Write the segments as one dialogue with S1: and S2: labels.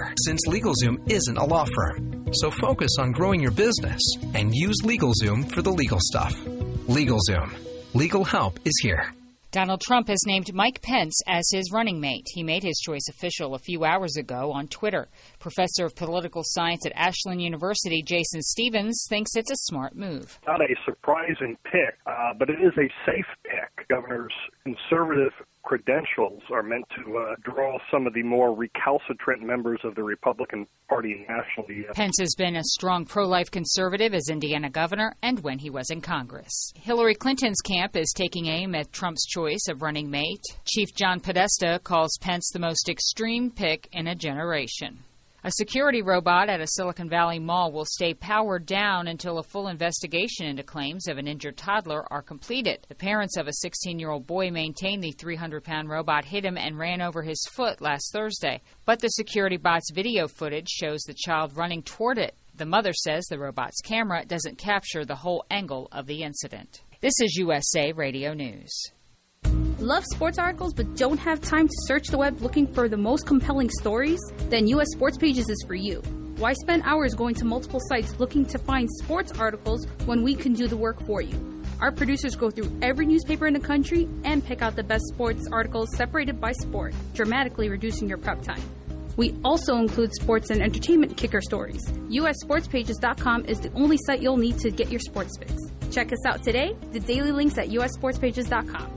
S1: here, since LegalZoom isn't a law firm. So focus on growing your business and use LegalZoom for the legal stuff. LegalZoom. Legal help is here.
S2: Donald Trump has named Mike Pence as his running mate. He made his choice official a few hours ago on Twitter. Professor of Political Science at Ashland University, Jason Stevens, thinks it's a smart move.
S3: Not a surprising pick, but it is a safe pick. Governor's conservative credentials are meant to draw some of the more recalcitrant members of the Republican Party nationally.
S2: Pence has been a strong pro-life conservative as Indiana governor and when he was in Congress. Hillary Clinton's camp is taking aim at Trump's choice of running mate. Chief John Podesta calls Pence the most extreme pick in a generation. A security robot at a Silicon Valley mall will stay powered down until a full investigation into claims of an injured toddler are completed. The parents of a 16-year-old boy maintain the 300-pound robot hit him and ran over his foot last Thursday. But the security bot's video footage shows the child running toward it. The mother says the robot's camera doesn't capture the whole angle of the incident. This is USA Radio News.
S4: Love sports articles but don't have time to search the web looking for the most compelling stories? Then US Sports Pages is for you. Why spend hours going to multiple sites looking to find sports articles when we can do the work for you? Our producers go through every newspaper in the country and pick out the best sports articles separated by sport, dramatically reducing your prep time. We also include sports and entertainment kicker stories. USSportsPages.com is the only site you'll need to get your sports fix. Check us out today. The daily links at USSportsPages.com.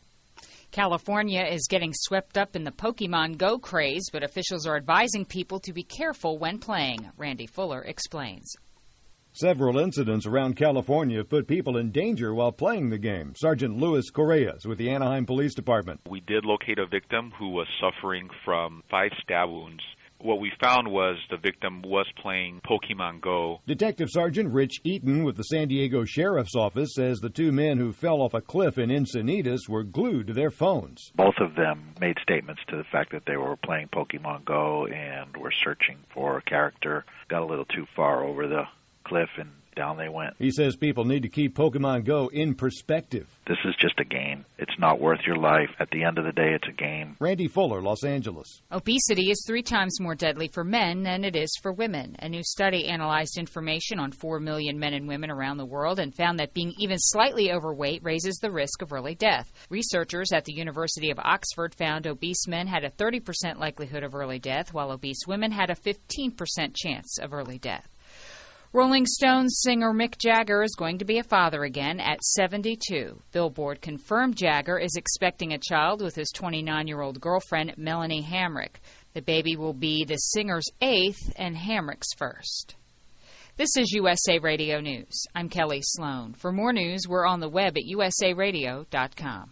S2: California is getting swept up in the Pokemon Go craze, but officials are advising people to be careful when playing. Randy Fuller explains.
S5: Several incidents around California have put people in danger while playing the game. Sergeant Luis Correas with the Anaheim Police Department.
S6: We did locate a victim who was suffering from 5 stab wounds. What we found was the victim was playing Pokemon Go.
S5: Detective Sergeant Rich Eaton with the San Diego Sheriff's Office says the 2 men who fell off a cliff in Encinitas were glued to their phones.
S7: Both of them made statements to the fact that they were playing Pokemon Go and were searching for a character. Got a little too far over the cliff and down they went.
S5: He says people need to keep Pokemon Go in perspective.
S7: This is just a game. It's not worth your life. At the end of the day, it's a game.
S5: Randy Fuller, Los Angeles.
S2: Obesity is 3 times more deadly for men than it is for women. A new study analyzed information on 4 million men and women around the world and found that being even slightly overweight raises the risk of early death. Researchers at the University of Oxford found obese men had a 30% likelihood of early death, while obese women had a 15% chance of early death. Rolling Stones singer Mick Jagger is going to be a father again at 72. Billboard confirmed Jagger is expecting a child with his 29-year-old girlfriend, Melanie Hamrick. The baby will be the singer's 8th and Hamrick's 1st. This is USA Radio News. I'm Kelly Sloan. For more news, we're on the web at usaradio.com.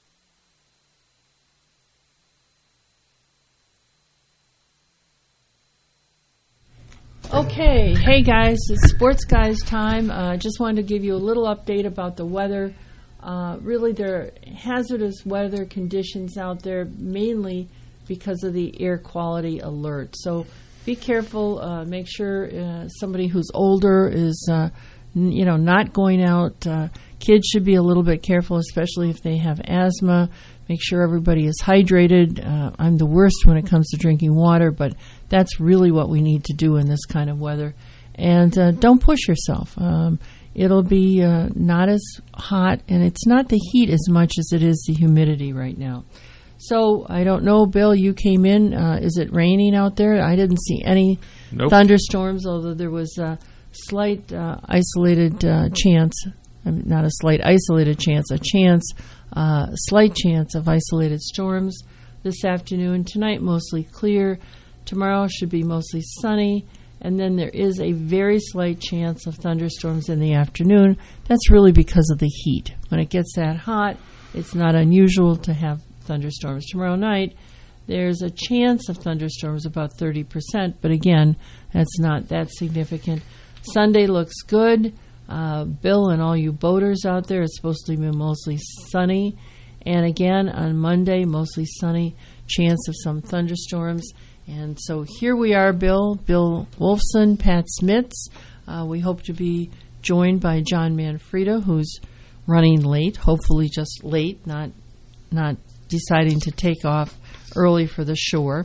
S8: Okay, hey guys, it's Sports Guys time. Just wanted to give you a little update about the weather. Really, there are hazardous weather conditions out there, mainly because of the air quality alert. So be careful. Make sure somebody who's older is, not going out. Kids should be a little bit careful, especially if they have asthma. Make sure everybody is hydrated. I'm the worst when it comes to drinking water, but that's really what we need to do in this kind of weather. And don't push yourself. It'll be not as hot, and it's not the heat as much as it is the humidity right now. So I don't know, Bill, you came in. Is it raining out there? I didn't see any thunderstorms, although there was a slight isolated chance. Not a slight isolated chance, slight chance of isolated storms this afternoon. Tonight, mostly clear. Tomorrow should be mostly sunny. And then there is a very slight chance of thunderstorms in the afternoon. That's really because of the heat. When it gets that hot, it's not unusual to have thunderstorms. Tomorrow night, there's a chance of thunderstorms, about 30%. But again, that's not that significant. Sunday looks good. Bill and all you boaters out there, it's supposed to be mostly sunny. And again, on Monday, mostly sunny, chance of some thunderstorms. And so here we are, Bill Wolfson, Pat Smits. We hope to be joined by John Manfreda, who's running late, hopefully just late, not deciding to take off early for the shore.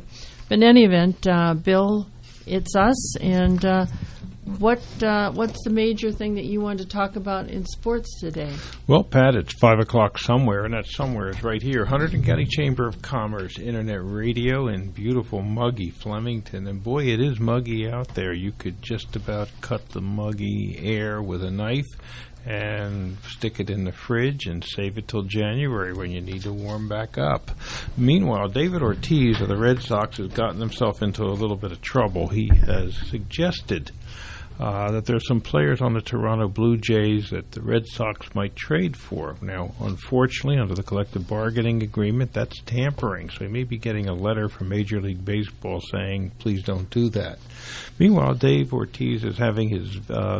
S8: But in any event, Bill, it's us, and what's the major thing that you wanted to talk about in sports today?
S9: Well, Pat, it's 5 o'clock somewhere, and that somewhere is right here. Hunterdon County Chamber of Commerce, Internet Radio in beautiful muggy Flemington. And boy, it is muggy out there. You could just about cut the muggy air with a knife and stick it in the fridge and save it till January when you need to warm back up. Meanwhile, David Ortiz of the Red Sox has gotten himself into a little bit of trouble. He has suggested that there's some players on the Toronto Blue Jays that the Red Sox might trade for. Now, unfortunately, under the collective bargaining agreement, that's tampering. So he may be getting a letter from Major League Baseball saying, please don't do that. Meanwhile, Dave Ortiz is having his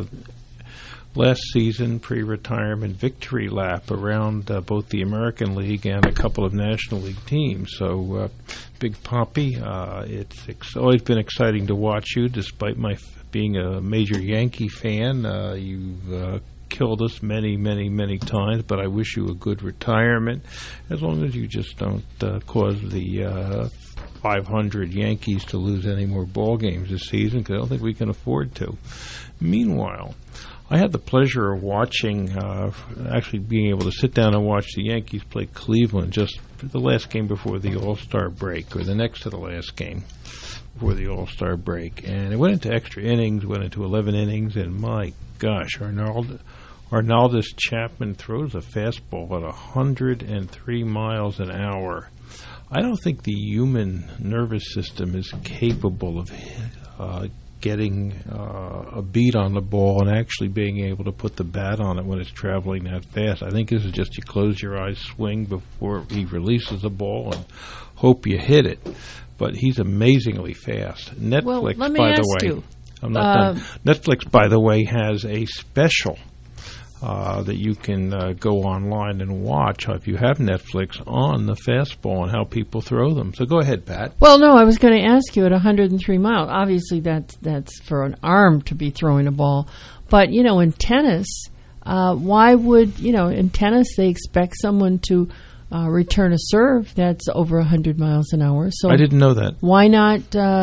S9: last season pre-retirement victory lap around both the American League and a couple of National League teams. So, Big Poppy, it's always been exciting to watch you, despite my being a major Yankee fan. You've killed us many, many, many times, but I wish you a good retirement, as long as you just don't cause the 500 Yankees to lose any more ball games this season, because I don't think we can afford to. Meanwhile, I had the pleasure of watching, actually being able to sit down and watch the Yankees play Cleveland just for the last game before the All-Star break, or the next to the last game before the All-Star break. And it went into extra innings, went into 11 innings, and my gosh, Arnaldus Chapman throws a fastball at 103 miles an hour. I don't think the human nervous system is capable of getting a beat on the ball and actually being able to put the bat on it when it's traveling that fast. I think this is just you close your eyes, swing before he releases the ball, and hope you hit it. But he's amazingly fast. Netflix,
S8: well, let me
S9: by
S8: ask
S9: the way,
S8: you.
S9: I'm not done. Netflix, by the way, has a special that you can go online and watch if you have Netflix on the fastball and how people throw them. So go ahead, Pat.
S8: Well, no, I was going to ask you at 103 miles. Obviously, that's for an arm to be throwing a ball. But, in tennis, why would, in tennis they expect someone to return a serve that's over 100 miles an hour. So
S9: I didn't know that.
S8: Why not,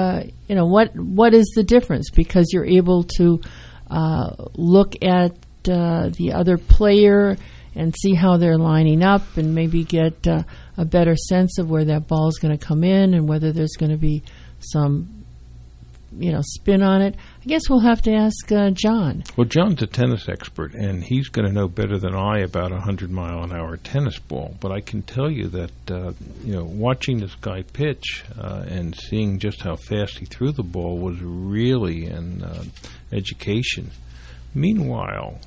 S8: what is the difference? Because you're able to look at the other player and see how they're lining up and maybe get a better sense of where that ball is going to come in and whether there's going to be some, spin on it. I guess we'll have to ask John.
S9: Well, John's a tennis expert, and he's going to know better than I about a 100-mile-an-hour tennis ball. But I can tell you that, watching this guy pitch and seeing just how fast he threw the ball was really an education. Meanwhile,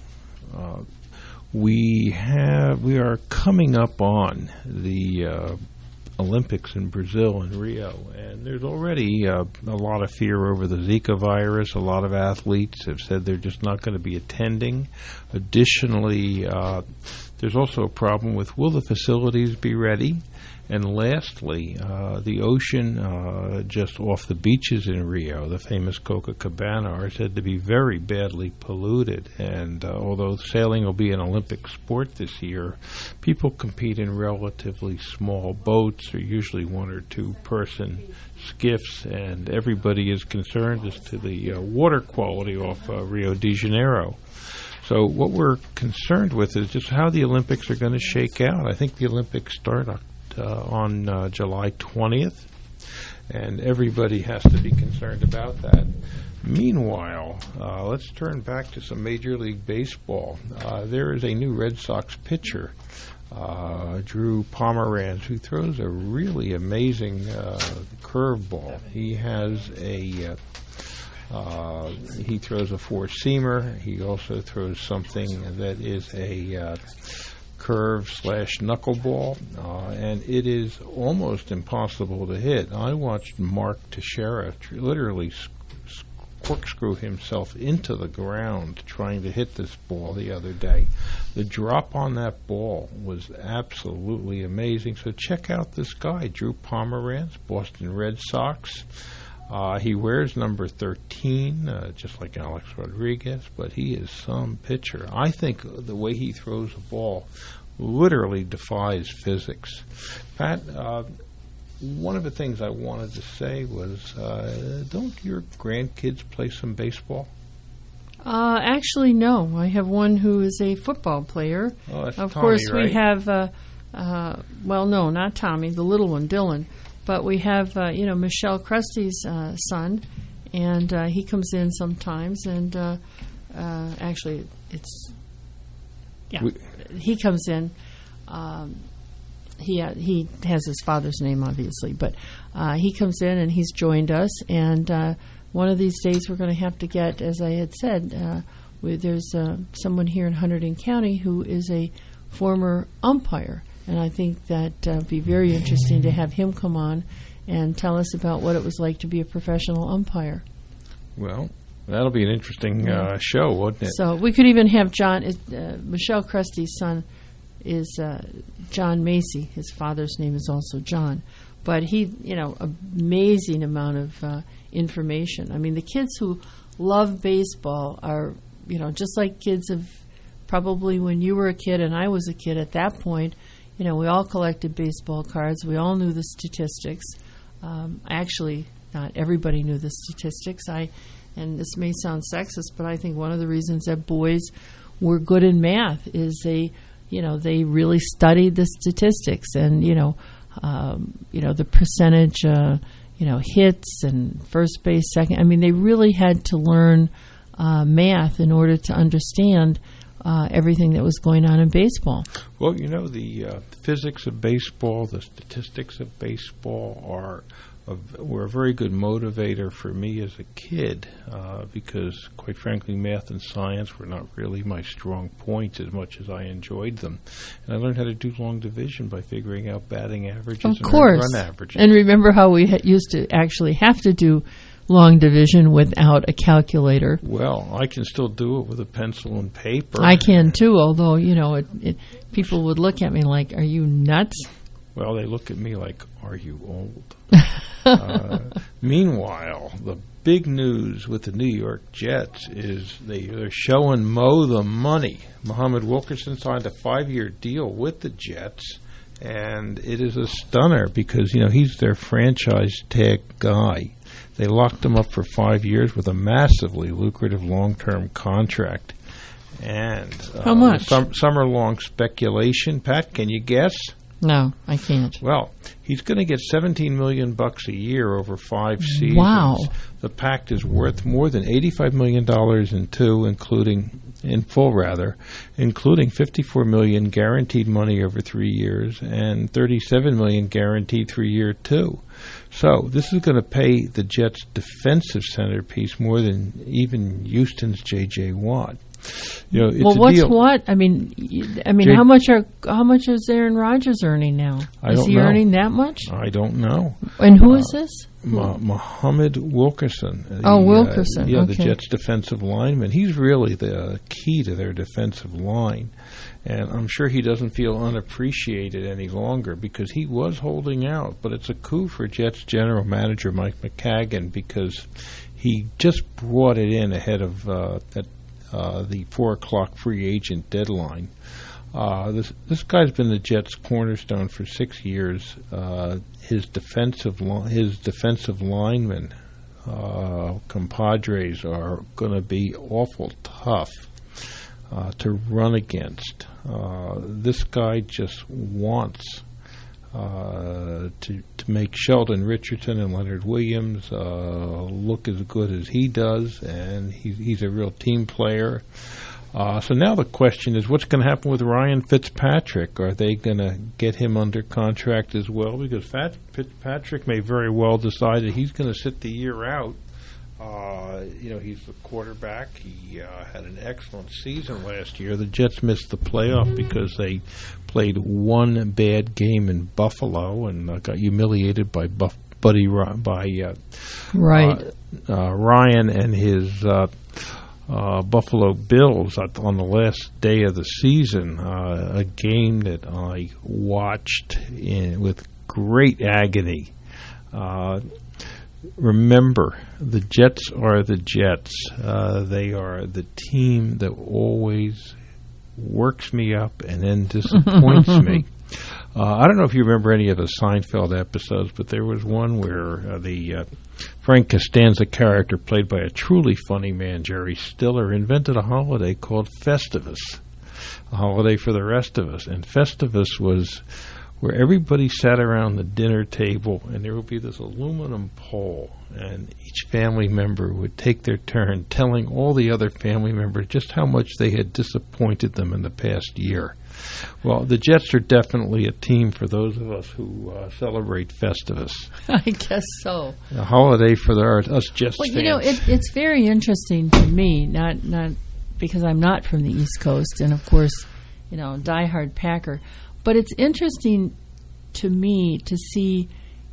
S9: we are coming up on the Olympics in Brazil and Rio, and there's already a lot of fear over the Zika virus. A lot of athletes have said they're just not going to be attending. Additionally, there's also a problem with, will the facilities be ready? And lastly, the ocean just off the beaches in Rio, the famous Copacabana, are said to be very badly polluted. And although sailing will be an Olympic sport this year, people compete in relatively small boats, or usually one or two person skiffs, and everybody is concerned as to the water quality off Rio de Janeiro. So what we're concerned with is just how the Olympics are going to shake out. I think the Olympics start on July 20th, and everybody has to be concerned about that. Meanwhile, let's turn back to some Major League Baseball. There is a new Red Sox pitcher, Drew Pomeranz, who throws a really amazing curveball. He has he throws a four-seamer. He also throws something that is a curve/knuckleball, and it is almost impossible to hit. I watched Mark Teixeira literally corkscrew himself into the ground trying to hit this ball the other day. The drop on that ball was absolutely amazing. So check out this guy, Drew Pomeranz, Boston Red Sox. He wears number 13, just like Alex Rodriguez, but he is some pitcher. I think the way he throws a ball literally defies physics. Pat, one of the things I wanted to say was, don't your grandkids play some baseball?
S8: Actually, no. I have one who is a football player.
S9: Oh, that's
S8: of
S9: Tommy,
S8: course,
S9: right?
S8: we have, well, no, not Tommy, the little one, Dylan. But we have, Michelle Krusty's son, and he comes in sometimes. And actually, he comes in. He has his father's name, obviously, but he comes in and he's joined us. And one of these days we're going to have to get, as I had said, there's someone here in Hunterdon County who is a former umpire. And I think that would be very interesting to have him come on and tell us about what it was like to be a professional umpire.
S9: Well, that'll be an interesting show, wouldn't it?
S8: So we could even have John, Michelle Krusty's son is John Macy. His father's name is also John. But he, amazing amount of information. I mean, the kids who love baseball are, just like kids of probably when you were a kid and I was a kid at that point, we all collected baseball cards. We all knew the statistics. Actually, not everybody knew the statistics. And this may sound sexist, but I think one of the reasons that boys were good in math is they really studied the statistics and, the percentage, hits and first base, second. I mean, they really had to learn math in order to understand everything that was going on in baseball.
S9: Well, the physics of baseball, the statistics of baseball were a very good motivator for me as a kid because, quite frankly, math and science were not really my strong points as much as I enjoyed them. And I learned how to do long division by figuring out batting averages and run averages.
S8: And remember how we used to actually have to do long division without a calculator.
S9: Well, I can still do it with a pencil and paper.
S8: I can too, although, people would look at me like, are you nuts?
S9: Well, they look at me like, are you old? Meanwhile, the big news with the New York Jets is they're showing Mo the money. Muhammad Wilkerson signed a 5-year deal with the Jets, and it is a stunner because, he's their franchise tag guy. They locked him up for 5 years with a massively lucrative long-term contract. And
S8: how much?
S9: Summer-long speculation. Pat, can you guess?
S8: No, I can't.
S9: Well, he's going to get $17 million a year over 5 seasons.
S8: Wow.
S9: The pact is worth more than $85 million in full, including $54 million guaranteed money over 3 years and $37 million guaranteed through year 2. So this is going to pay the Jets' defensive centerpiece more than even Houston's J.J. Watt.
S8: What's what? I mean, how much is Aaron Rodgers earning now? Is he earning that much?
S9: I don't know.
S8: And who is this?
S9: Muhammad Wilkerson.
S8: Wilkerson. Okay.
S9: The Jets' defensive lineman. He's really the key to their defensive line, and I'm sure he doesn't feel unappreciated any longer because he was holding out. But it's a coup for Jets general manager Mike McCagan because he just brought it in ahead of the 4 o'clock free agent deadline. This guy's been the Jets' cornerstone for 6 years. His defensive linemen, compadres, are going to be awful tough to run against. This guy just wants to make Sheldon Richardson and Leonard Williams look as good as he does, and he's a real team player. So now the question is, what's going to happen with Ryan Fitzpatrick? Are they going to get him under contract as well? Because Fitzpatrick may very well decide that he's going to sit the year out. He's the quarterback. He had an excellent season last year. The Jets missed the playoff because they played one bad game in Buffalo and got humiliated by Ryan and his Buffalo Bills on the last day of the season. A game that I watched with great agony. Remember, the Jets are the Jets. They are the team that always works me up and then disappoints me. I don't know if you remember any of the Seinfeld episodes, but there was one where the Frank Costanza character, played by a truly funny man, Jerry Stiller, invented a holiday called Festivus, a holiday for the rest of us. And Festivus was where everybody sat around the dinner table, and there would be this aluminum pole, and each family member would take their turn telling all the other family members just how much they had disappointed them in the past year. Well, the Jets are definitely a team for those of us who celebrate Festivus.
S8: I guess so.
S9: A holiday for us Jets fans.
S8: Well, it's very interesting to me, not because I'm not from the East Coast, and of course, diehard Packer, but it's interesting to me to see,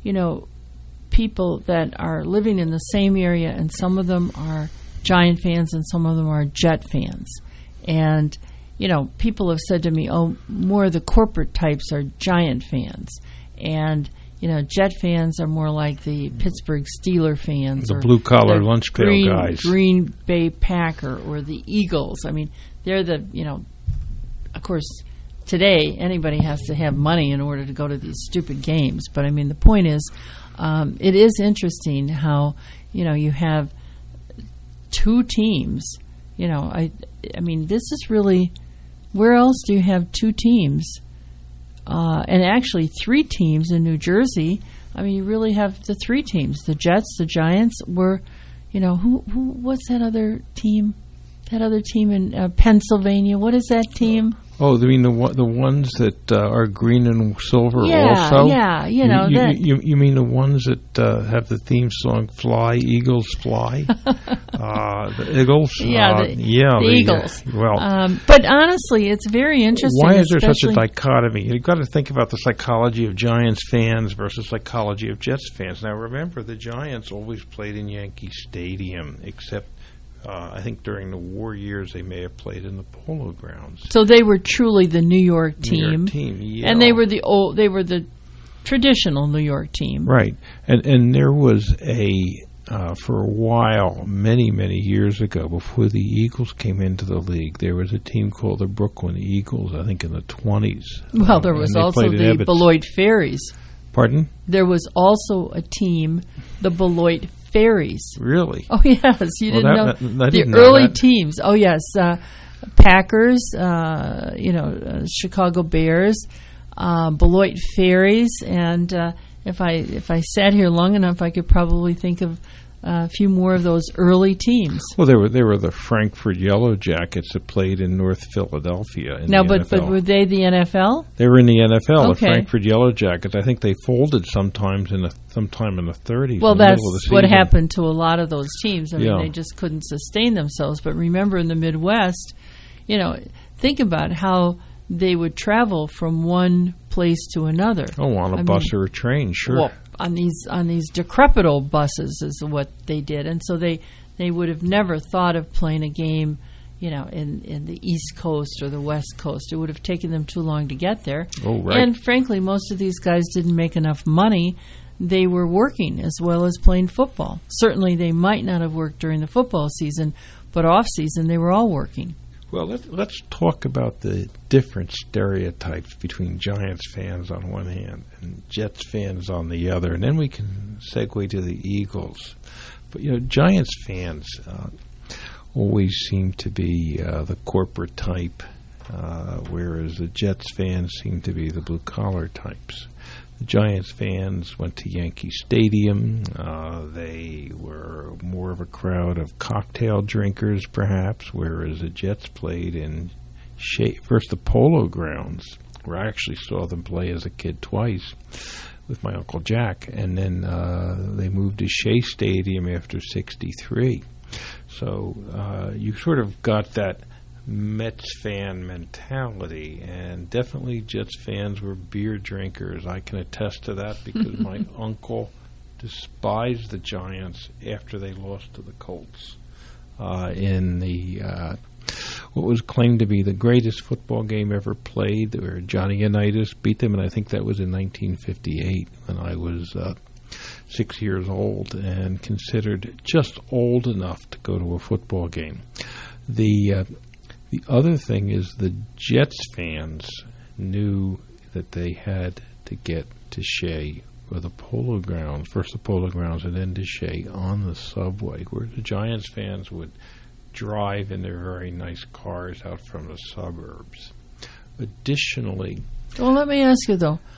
S8: people that are living in the same area, and some of them are Giant fans and some of them are Jet fans. And people have said to me, more of the corporate types are Giant fans. And, Jet fans are more like the Pittsburgh Steelers fans.
S9: The blue-collar lunch pail guys.
S8: Green Bay Packer or the Eagles. I mean, they're the, of course, today anybody has to have money in order to go to these stupid games. But, I mean, the point is, it is interesting how, you have two teams. I mean, this is really... Where else do you have two teams? And actually 3 teams in New Jersey. I mean, you really have the 3 teams. The Jets, the Giants were, what's that other team? That other team in Pennsylvania. What is that team?
S9: Oh, I mean the ones that are green and silver also?
S8: Yeah,
S9: You mean the ones that have the theme song "Fly, Eagles, Fly"? The Eagles?
S8: The Eagles.
S9: Well,
S8: but honestly, it's very interesting.
S9: Why is there such a dichotomy? You've got to think about the psychology of Giants fans versus psychology of Jets fans. Now, remember, the Giants always played in Yankee Stadium, except I think during the war years they may have played in the Polo Grounds.
S8: So they were truly the New York team.
S9: New York team, yeah.
S8: And they were the traditional New York team.
S9: Right. And there was for a while, many, many years ago, before the Eagles came into the league, there was a team called the Brooklyn Eagles, I think in the 20s.
S8: Well, there was also the Beloit Fairies.
S9: Pardon?
S8: There was also a team, the Beloit Fairies.
S9: Really?
S8: Oh, yes. You didn't know.
S9: The
S8: early teams. Oh, yes. Packers, Chicago Bears, Beloit Fairies, and if I sat here long enough, I could probably think of a few more of those early teams.
S9: Well, they were the Frankfurt Yellow Jackets that played in North Philadelphia.
S8: But were they the NFL?
S9: They were in the NFL.
S8: Okay.
S9: The Frankfurt Yellow Jackets. I think they folded sometime in the 30s.
S8: Well, that's what happened to a lot of those teams. I mean, they just couldn't sustain themselves. But remember, in the Midwest, think about how they would travel from one place to another.
S9: Oh, on a bus or a train, sure.
S8: Well, on these decrepit old buses is what they did, and so they would have never thought of playing a game, in the East Coast or the West Coast. It would have taken them too long to get there.
S9: Oh, right.
S8: And frankly, most of these guys didn't make enough money. They were working as well as playing football. Certainly, they might not have worked during the football season, but off season they were all working.
S9: Well, let's talk about the different stereotypes between Giants fans on one hand and Jets fans on the other, and then we can segue to the Eagles. But, Giants fans always seem to be the corporate type, whereas the Jets fans seem to be the blue-collar types. The Giants fans went to Yankee Stadium. They were more of a crowd of cocktail drinkers, perhaps, whereas the Jets played in first the Polo Grounds, where I actually saw them play as a kid twice with my Uncle Jack, and then they moved to Shea Stadium after '63. So you sort of got that Mets fan mentality, and definitely Jets fans were beer drinkers. I can attest to that because my uncle despised the Giants after they lost to the Colts in the what was claimed to be the greatest football game ever played, where Johnny Unitas beat them, and I think that was in 1958 when I was 6 years old and considered just old enough to go to a football game. The other thing is the Jets fans knew that they had to get to Shea or the Polo Grounds, first the Polo Grounds and then to Shea on the subway, where the Giants fans would drive in their very nice cars out from the suburbs. Additionally...
S8: Well, let me ask you, though,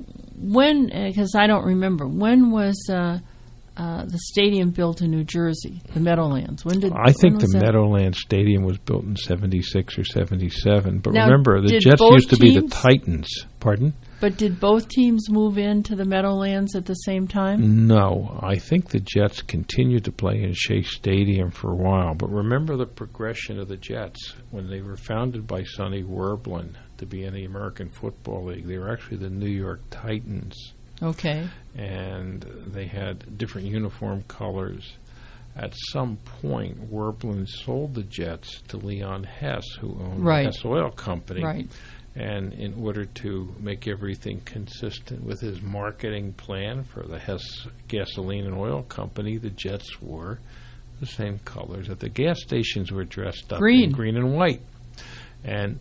S8: when, because I don't remember, when was the stadium built in New Jersey, the Meadowlands?
S9: I think the Meadowlands Stadium was built in 76 or 77. But
S8: now,
S9: remember, the Jets used to be the Titans. Pardon?
S8: But did both teams move into the Meadowlands at the same time?
S9: No. I think the Jets continued to play in Shea Stadium for a while. But remember the progression of the Jets. When they were founded by Sonny Werblin to be in the American Football League, they were actually the New York Titans.
S8: Okay.
S9: And they had different uniform colors. At some point, Werblin sold the Jets to Leon Hess, who owned the Hess Oil Company.
S8: Right.
S9: And in order to make everything consistent with his marketing plan for the Hess Gasoline and Oil Company, the Jets wore the same colors that the gas stations were dressed up in, green and white. And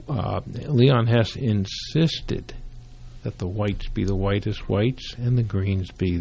S9: Leon Hess insisted that the whites be the whitest whites and the greens be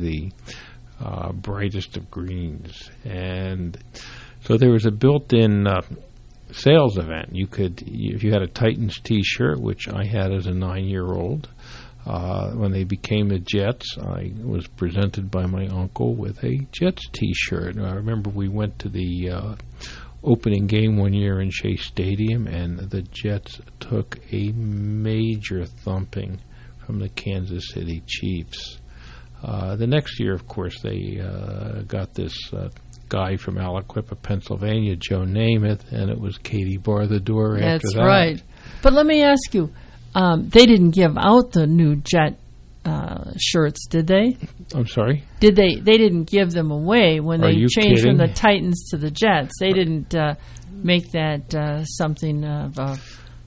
S9: the brightest of greens. And so there was a built-in sales event. You could, if you had a Titans T-shirt, which I had as a 9-year-old, when they became the Jets, I was presented by my uncle with a Jets T-shirt. And I remember we went to the opening game one year in Shea Stadium, and the Jets took a major thumping from the Kansas City Chiefs. The next year, of course, they got this guy from Aliquippa, Pennsylvania, Joe Namath, and it was Katie bar the door after that.
S8: That's right. But let me ask you, they didn't give out the new Jet shirts, did they?
S9: I'm sorry?
S8: Did they? They didn't give them away when they changed
S9: kidding?
S8: from the Titans to the Jets. They didn't make that something of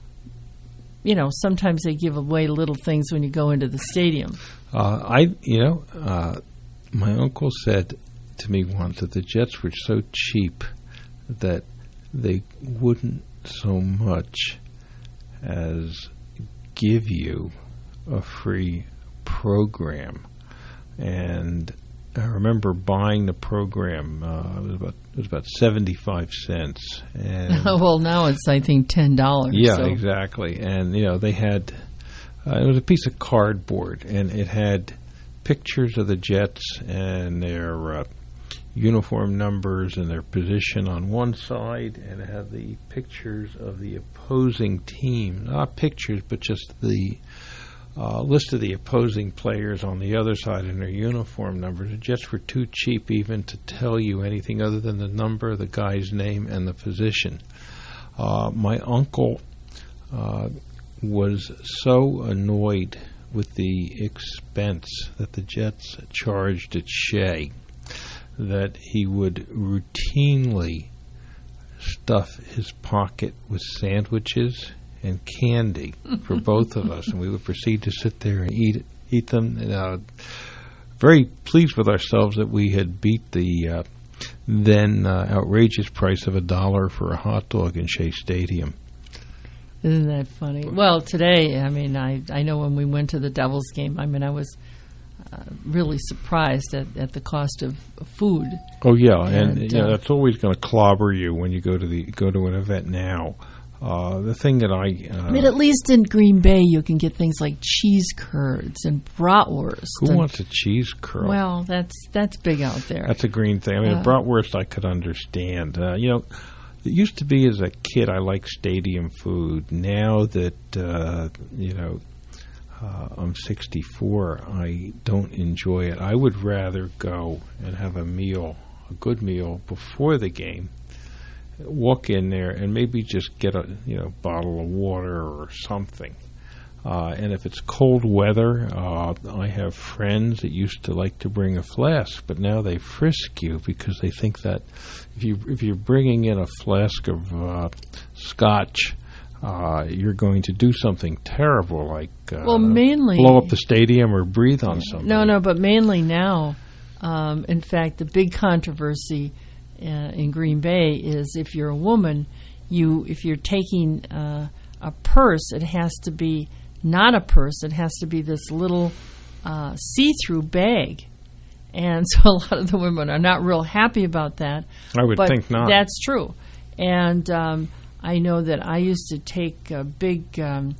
S8: sometimes they give away little things when you go into the stadium.
S9: My uncle said to me once that the Jets were so cheap that they wouldn't so much as give you a free program. And I remember buying the program. It was about 75 cents. And
S8: well, now it's I think $10.
S9: Yeah, so. Exactly. And they had it was a piece of cardboard, and it had pictures of the Jets and their uniform numbers and their position on one side, and it had the pictures of the opposing team. Not pictures, but just the list of the opposing players on the other side and their uniform numbers. The Jets were too cheap even to tell you anything other than the number, the guy's name, and the position. My uncle was so annoyed with the expense that the Jets charged at Shea that he would routinely stuff his pocket with sandwiches and candy for both of us, and we would proceed to sit there and eat them. And, very pleased with ourselves that we had beat the then outrageous price of $1 for a hot dog in Shea Stadium.
S8: Isn't that funny? Well, today, I know when we went to the Devils game, I was really surprised at the cost of food.
S9: Oh yeah, and that's always going to clobber you when you go to an event now. The thing that
S8: but at least in Green Bay, you can get things like cheese curds and bratwurst.
S9: Who wants a cheese curd?
S8: Well, that's big out there.
S9: That's a green thing. Bratwurst I could understand. It used to be as a kid I liked stadium food. Now that I'm 64, I don't enjoy it. I would rather go and have a good meal before the game. Walk in there and maybe just get a bottle of water or something. And if it's cold weather, I have friends that used to like to bring a flask, but now they frisk you because they think that if you're bringing in a flask of scotch, you're going to do something terrible, like
S8: mainly
S9: blow up the stadium or breathe on something.
S8: No, but mainly now, in fact, the big controversy in Green Bay is if you're a woman, if you're taking a purse, it has to be not a purse. It has to be this little see-through bag. And so a lot of the women are not real happy about that.
S9: I would think not.
S8: That's true. And I know that I used to take a big,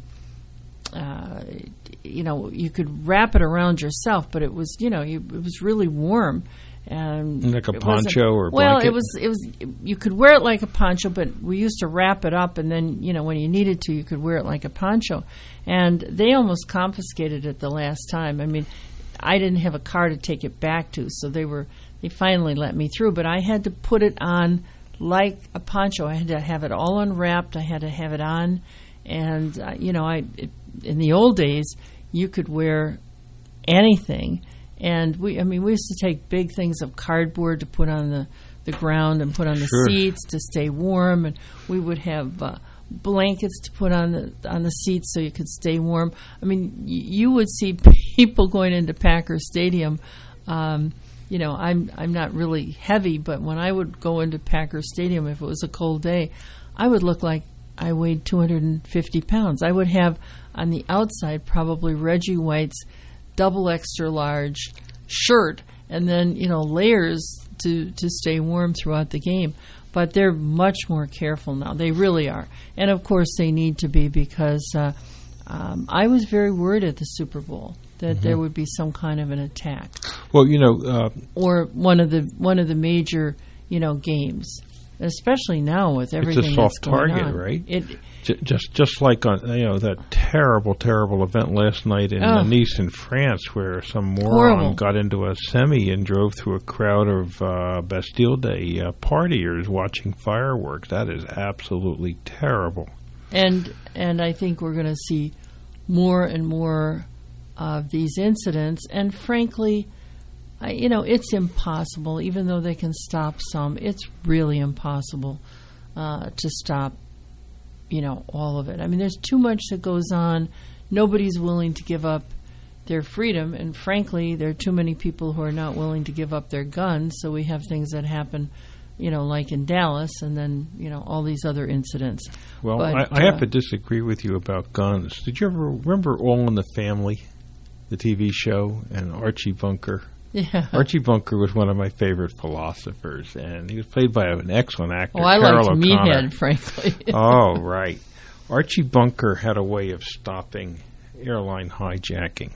S8: you could wrap it around yourself, but it was, it was really warm. And
S9: like a poncho or
S8: Well,
S9: blanket?
S8: it was. You could wear it like a poncho, but we used to wrap it up, and then when you needed to, you could wear it like a poncho. And they almost confiscated it the last time. I mean, I didn't have a car to take it back to, so they finally let me through. But I had to put it on like a poncho. I had to have it all unwrapped. I had to have it on, and in the old days, you could wear anything. And we used to take big things of cardboard to put on the ground and put on the seats to stay warm, and we would have blankets to put on the seats so you could stay warm. I mean, you would see people going into Packer Stadium. I'm not really heavy, but when I would go into Packer Stadium, if it was a cold day, I would look like I weighed 250 pounds. I would have on the outside probably Reggie White's double extra large shirt, and then layers to stay warm throughout the game. But they're much more careful now. They really are, and of course they need to be, because I was very worried at the Super Bowl that there would be some kind of an attack.
S9: Well,
S8: or one of the major games, especially now with everything.
S9: It's a soft
S8: that's going
S9: target,
S8: on.
S9: right? Just like on that terrible event last night in Nice in France, where some moron got into a semi and drove through a crowd of Bastille Day partiers watching fireworks. That is absolutely terrible.
S8: And I think we're going to see more and more of these incidents. And frankly, it's impossible. Even though they can stop some, it's really impossible to stop all of it. I mean, there's too much that goes on. Nobody's willing to give up their freedom, and frankly, there are too many people who are not willing to give up their guns, so we have things that happen, like in Dallas, and then, all these other incidents.
S9: Well, I have to disagree with you about guns. Did you ever remember All in the Family, the TV show, and Archie Bunker?
S8: Yeah.
S9: Archie Bunker was one of my favorite philosophers, and he was played by an excellent actor,
S8: I
S9: Carol
S8: liked
S9: O'Connor.
S8: Meathead, frankly.
S9: Oh, right. Archie Bunker had a way of stopping airline hijacking.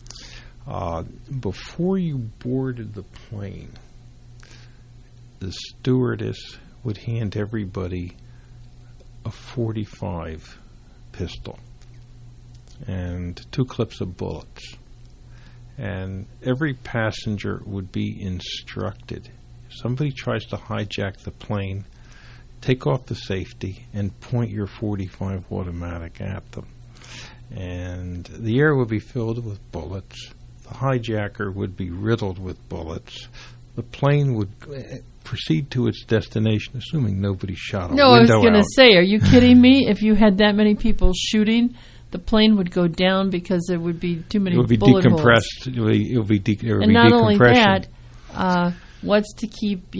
S9: Before you boarded the plane, the stewardess would hand everybody a .45 pistol and 2 clips of bullets. And every passenger would be instructed. If somebody tries to hijack the plane, take off the safety and point your .45 automatic at them. And the air would be filled with bullets. The hijacker would be riddled with bullets. The plane would proceed to its destination, assuming nobody shot a window out.
S8: No, I was going to say, are you kidding me? If you had that many people shooting, the plane would go down because there would be too many bullet holes.
S9: It would be decompressed. It would be decompression.
S8: And not only that, what's to keep,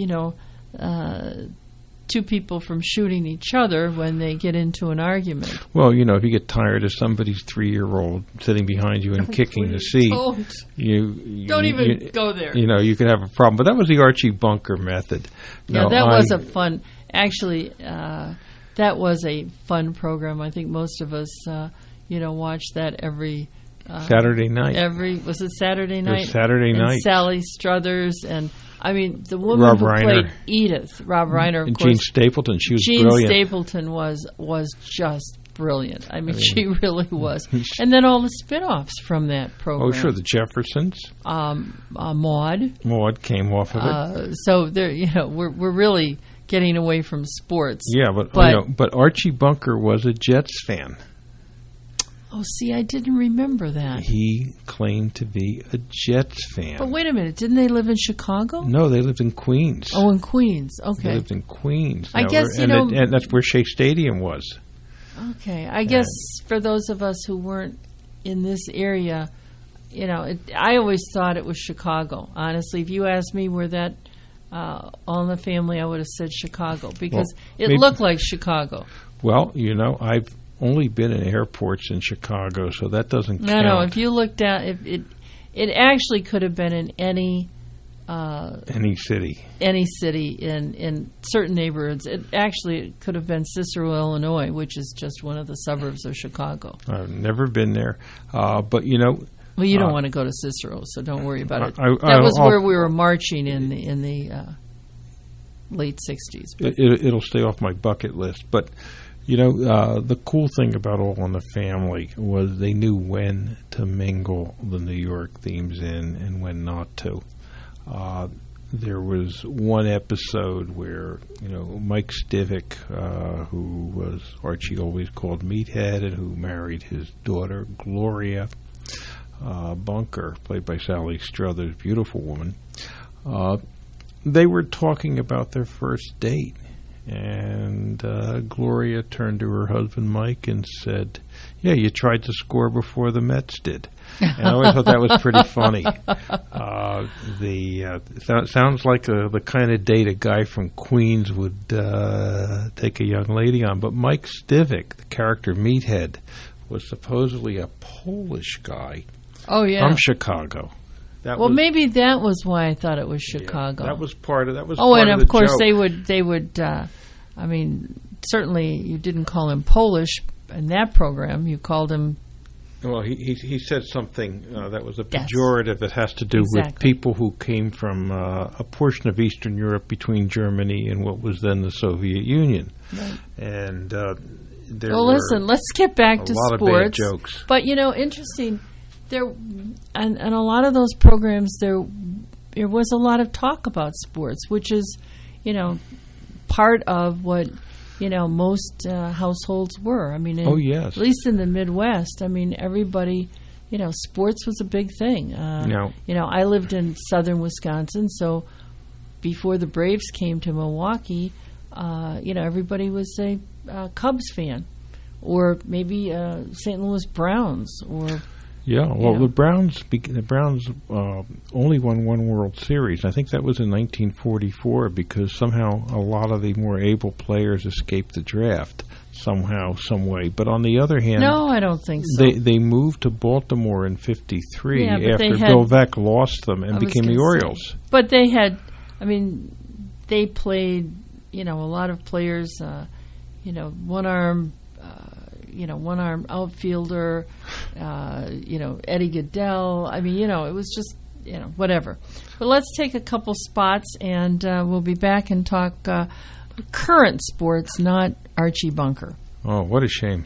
S8: 2 people from shooting each other when they get into an argument?
S9: Well, if you get tired of somebody's 3-year-old sitting behind you and kicking the seat,
S8: don't even go there.
S9: You could have a problem. But that was the Archie Bunker method.
S8: Yeah, that was a fun. Actually, that was a fun program. I think most of us, watch that every
S9: Saturday night.
S8: Was it Saturday night?
S9: It was Saturday night.
S8: Sally Struthers and the woman who played Edith, Rob Reiner, of course.
S9: Gene Stapleton, she was
S8: Gene
S9: brilliant.
S8: Stapleton was just brilliant. She really was. And then all the spin-offs from that program.
S9: Oh, sure, the Jeffersons.
S8: Maude.
S9: Maude came off of it.
S8: So there, we're really getting away from sports.
S9: Yeah, but Archie Bunker was a Jets fan.
S8: Oh, see, I didn't remember that.
S9: He claimed to be a Jets fan.
S8: But wait a minute, didn't they live in Chicago?
S9: No, they lived in Queens.
S8: Oh, in Queens, okay.
S9: They lived in Queens.
S8: I guess,
S9: and that's where Shea Stadium was.
S8: Okay, I guess for those of us who weren't in this area, I always thought it was Chicago. Honestly, if you asked me where that All in the Family, I would have said Chicago because it looked like Chicago.
S9: Well, only been in airports in Chicago, so that doesn't count.
S8: No, if you looked at it actually could have been in any city. Any city in certain neighborhoods. It could have been Cicero, Illinois, which is just one of the suburbs of Chicago.
S9: I've never been there, but you know.
S8: Well, you don't want to go to Cicero, so don't worry about it. That was where we were marching in the late 60s.
S9: It'll stay off my bucket list. But, you know, the cool thing about All in the Family was they knew when to mingle the New York themes in and when not to. There was one episode where, you know, Mike Stivic, who was Archie always called Meathead and who married his daughter, Gloria Bunker, played by Sally Struthers, beautiful woman. They were talking about their first date, and Gloria turned to her husband Mike and said, "Yeah, you tried to score before the Mets did." And I always thought that was pretty funny. Sounds like the kind of date a guy from Queens would take a young lady on. But Mike Stivic, the character Meathead, was supposedly a Polish guy.
S8: Oh, yeah.
S9: From Chicago.
S8: Maybe that was why I thought it was Chicago.
S9: Yeah, that was part of the
S8: and of course
S9: joke.
S8: they would. I mean, certainly you didn't call him Polish in that program. You called him.
S9: Well, he said something that was a pejorative that has to do with people who came from a portion of Eastern Europe between Germany and what was then the Soviet Union,
S8: right.
S9: And
S8: listen, let's get back to sports.
S9: A lot of bad jokes.
S8: But, you know, interesting, and a lot of those programs, there was a lot of talk about sports, which is, you know, part of what, you know, most households were. I mean,
S9: yes.
S8: At least in the Midwest, I mean, everybody, you know, sports was a big thing. You know, I lived in southern Wisconsin, so before the Braves came to Milwaukee, you know, everybody was a Cubs fan, or maybe St. Louis Browns, or
S9: the Browns only won one World Series. I think that was in 1944 because somehow a lot of the more able players escaped the draft somehow, some way. But on the other hand,
S8: no, I don't think so.
S9: They moved to Baltimore in '53 after Bill Veeck lost them and became the Orioles.
S8: But they had, I mean, they played, you know, a lot of players. You know, one arm outfielder, you know, Eddie Goodell. I mean, you know, it was just, you know, whatever. But let's take a couple spots, and we'll be back and talk current sports, not Archie Bunker.
S9: Oh, what a shame.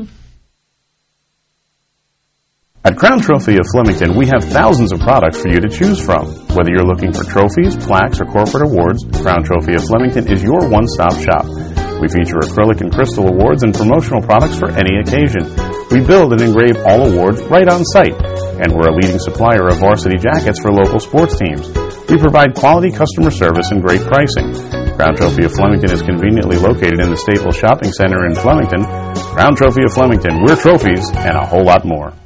S10: At Crown Trophy of Flemington, we have thousands of products for you to choose from. Whether you're looking for trophies, plaques, or corporate awards, Crown Trophy of Flemington is your one-stop shop. We feature acrylic and crystal awards and promotional products for any occasion. We build and engrave all awards right on site, and we're a leading supplier of varsity jackets for local sports teams. We provide quality customer service and great pricing. Crown Trophy of Flemington is conveniently located in the Staples Shopping Center in Flemington. Crown Trophy of Flemington, we're trophies and a whole lot more.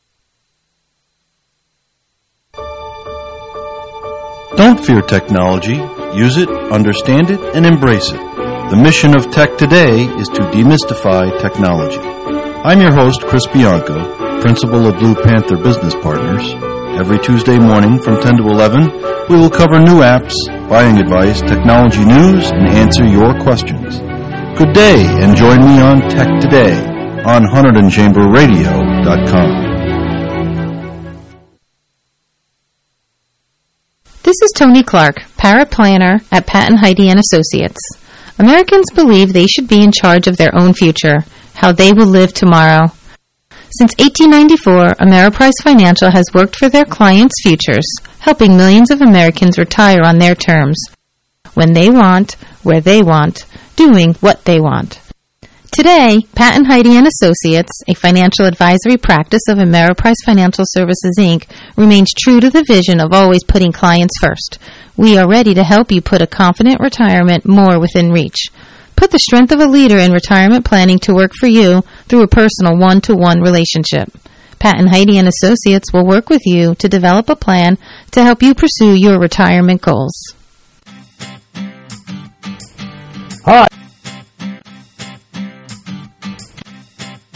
S11: Don't fear technology. Use it, understand it, and embrace it. The mission of Tech Today is to demystify technology. I'm your host, Chris Bianco, principal of Blue Panther Business Partners. Every Tuesday morning from 10 to 11, we will cover new apps, buying advice, technology news, and answer your questions. Good day, and join me on Tech Today on HunterdonChamberRadio.com.
S12: This is Tony Clark, paraplanner at Patton Heide & Associates. Americans believe they should be in charge of their own future, how they will live tomorrow. Since 1894, Ameriprise Financial has worked for their clients' futures, helping millions of Americans retire on their terms, when they want, where they want, doing what they want. Today, Patton Heide & Associates, a financial advisory practice of Ameriprise Financial Services, Inc., remains true to the vision of always putting clients first. We are ready to help you put a confident retirement more within reach. Put the strength of a leader in retirement planning to work for you through a personal one-to-one relationship. Patton Heide & Associates will work with you to develop a plan to help you pursue your retirement goals.
S10: Hi.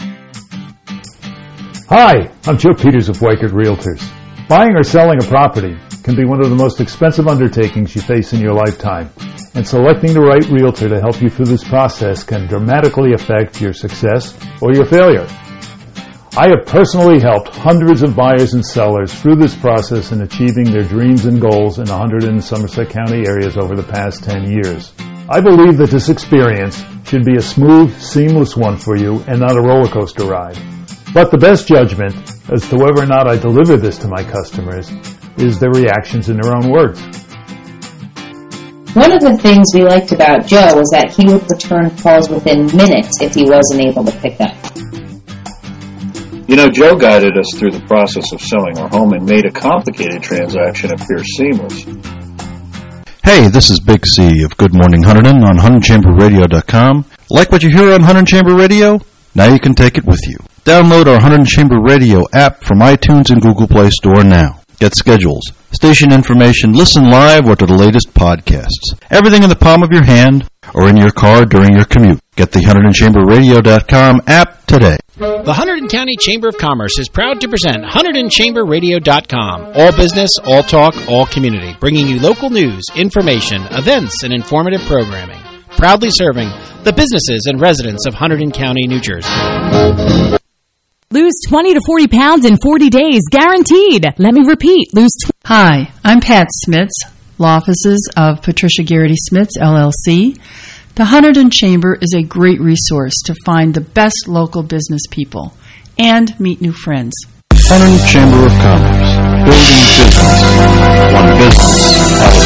S13: Hi, I'm Joe Peters of Weichert Realtors. Buying or selling a property can be one of the most expensive undertakings you face in your lifetime, and selecting the right realtor to help you through this process can dramatically affect your success or your failure. I have personally helped hundreds of buyers and sellers through this process in achieving their dreams and goals in 100 and Somerset County areas over the past 10 years. I believe that this experience should be a smooth, seamless one for you and not a roller coaster ride. But the best judgment as to whether or not I deliver this to my customers is their reactions in their own words.
S14: One of the things we liked about Joe was that he would return calls within minutes if he wasn't able to pick up.
S11: You know, Joe guided us through the process of selling our home and made a complicated transaction appear seamless. Hey, this is Big C of Good Morning Hunterdon on HunterdonChamberRadio.com. Like what you hear on Hunterdon Chamber Radio? Now you can take it with you. Download our Hunterdon Chamber Radio app from iTunes and Google Play Store now. Get schedules, station information, listen live, or to the latest podcasts. Everything in the palm of your hand or in your car during your commute. Get the HunterdonChamberRadio.com app today.
S15: The Hunterdon County Chamber of Commerce is proud to present HunterdonChamberRadio.com. All business, all talk, all community. Bringing you local news, information, events, and informative programming. Proudly serving the businesses and residents of Hunterdon County, New Jersey.
S16: Lose 20 to 40 pounds in 40 days, guaranteed. Let me repeat.
S17: Hi, I'm Pat Smits, law offices of Patricia Garrity Smits, LLC. The Hunterdon Chamber is a great resource to find the best local business people and meet new friends.
S11: Hunterdon Chamber of Commerce, building business, one business at a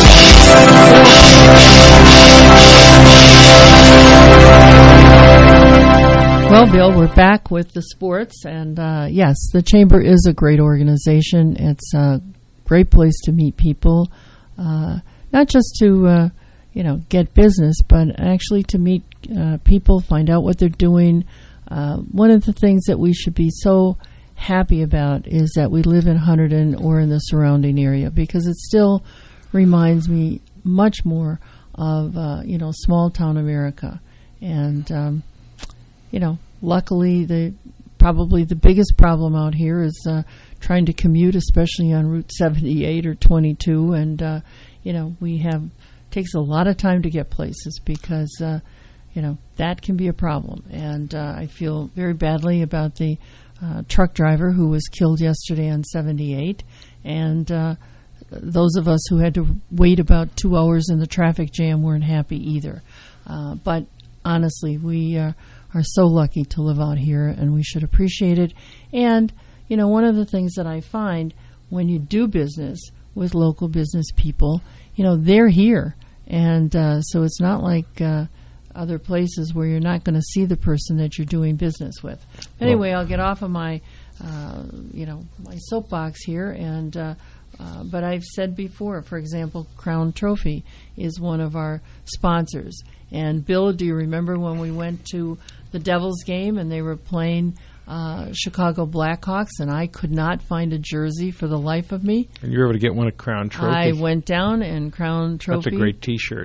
S11: time.
S8: Well, Bill, we're back with the sports, and yes, the Chamber is a great organization. It's a great place to meet people, not just to get business, but actually to meet people, find out what they're doing. One of the things that we should be so happy about is that we live in Hunterdon or in the surrounding area, because it still reminds me much more of small town America. And luckily, probably the biggest problem out here is trying to commute, especially on Route 78 or 22. And takes a lot of time to get places because that can be a problem. And I feel very badly about the truck driver who was killed yesterday on 78, and those of us who had to wait about 2 hours in the traffic jam weren't happy either. But honestly, we are so lucky to live out here, and we should appreciate it. And one of the things that I find when you do business with local business people, they're here, and so it's not like other places where you're not going to see the person that you're doing business with. Anyway, I'll get off of my my soapbox here, and but I've said before, for example, Crown Trophy is one of our sponsors. And Bill, do you remember when we went to the Devils game and they were playing Chicago Blackhawks, and I could not find a jersey for the life of me?
S9: And you were able to get one at Crown Trophy?
S8: I went down, and Crown Trophy...
S9: That's a great T-shirt.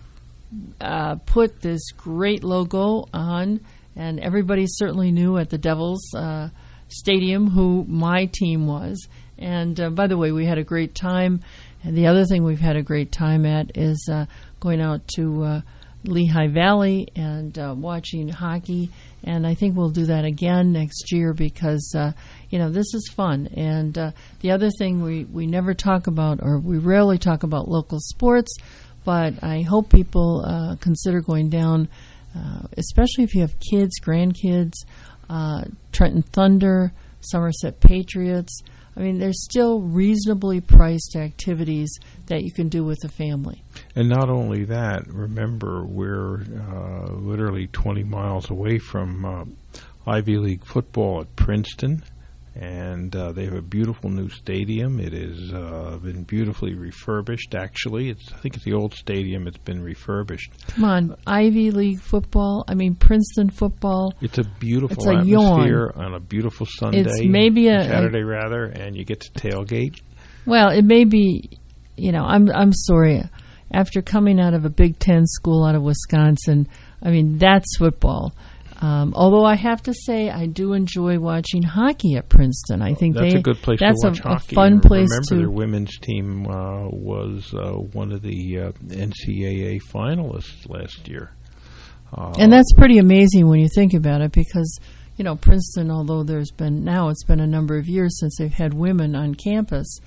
S8: Put this great logo on, and everybody certainly knew at the Devils Stadium who my team was. And by the way, we had a great time. And the other thing we've had a great time at is going out to Lehigh Valley and watching hockey. And I think we'll do that again next year because, this is fun. And the other thing we never talk about, or we rarely talk about local sports, but I hope people consider going down, especially if you have kids, grandkids, Trenton Thunder, Somerset Patriots. I mean, there's still reasonably priced activities that you can do with a family.
S9: And not only that, remember, we're literally 20 miles away from Ivy League football at Princeton, and they have a beautiful new stadium. It has been beautifully refurbished, actually. I think it's the old stadium. It's been refurbished.
S8: Come on, Ivy League football, Princeton football.
S9: It's a beautiful
S8: atmosphere
S9: on a beautiful Sunday.
S8: It's maybe
S9: Saturday, rather, and you get to tailgate.
S8: Well, it may be, I'm sorry. After coming out of a Big Ten school out of Wisconsin, that's football. Although I have to say, I do enjoy watching hockey at Princeton. I think
S9: that's a good place
S8: to
S9: watch hockey.
S8: A fun place
S9: remember
S8: to.
S9: Their women's team was one of the NCAA finalists last year.
S8: And that's pretty amazing when you think about it, because Princeton, although it's been a number of years since they've had women on campus.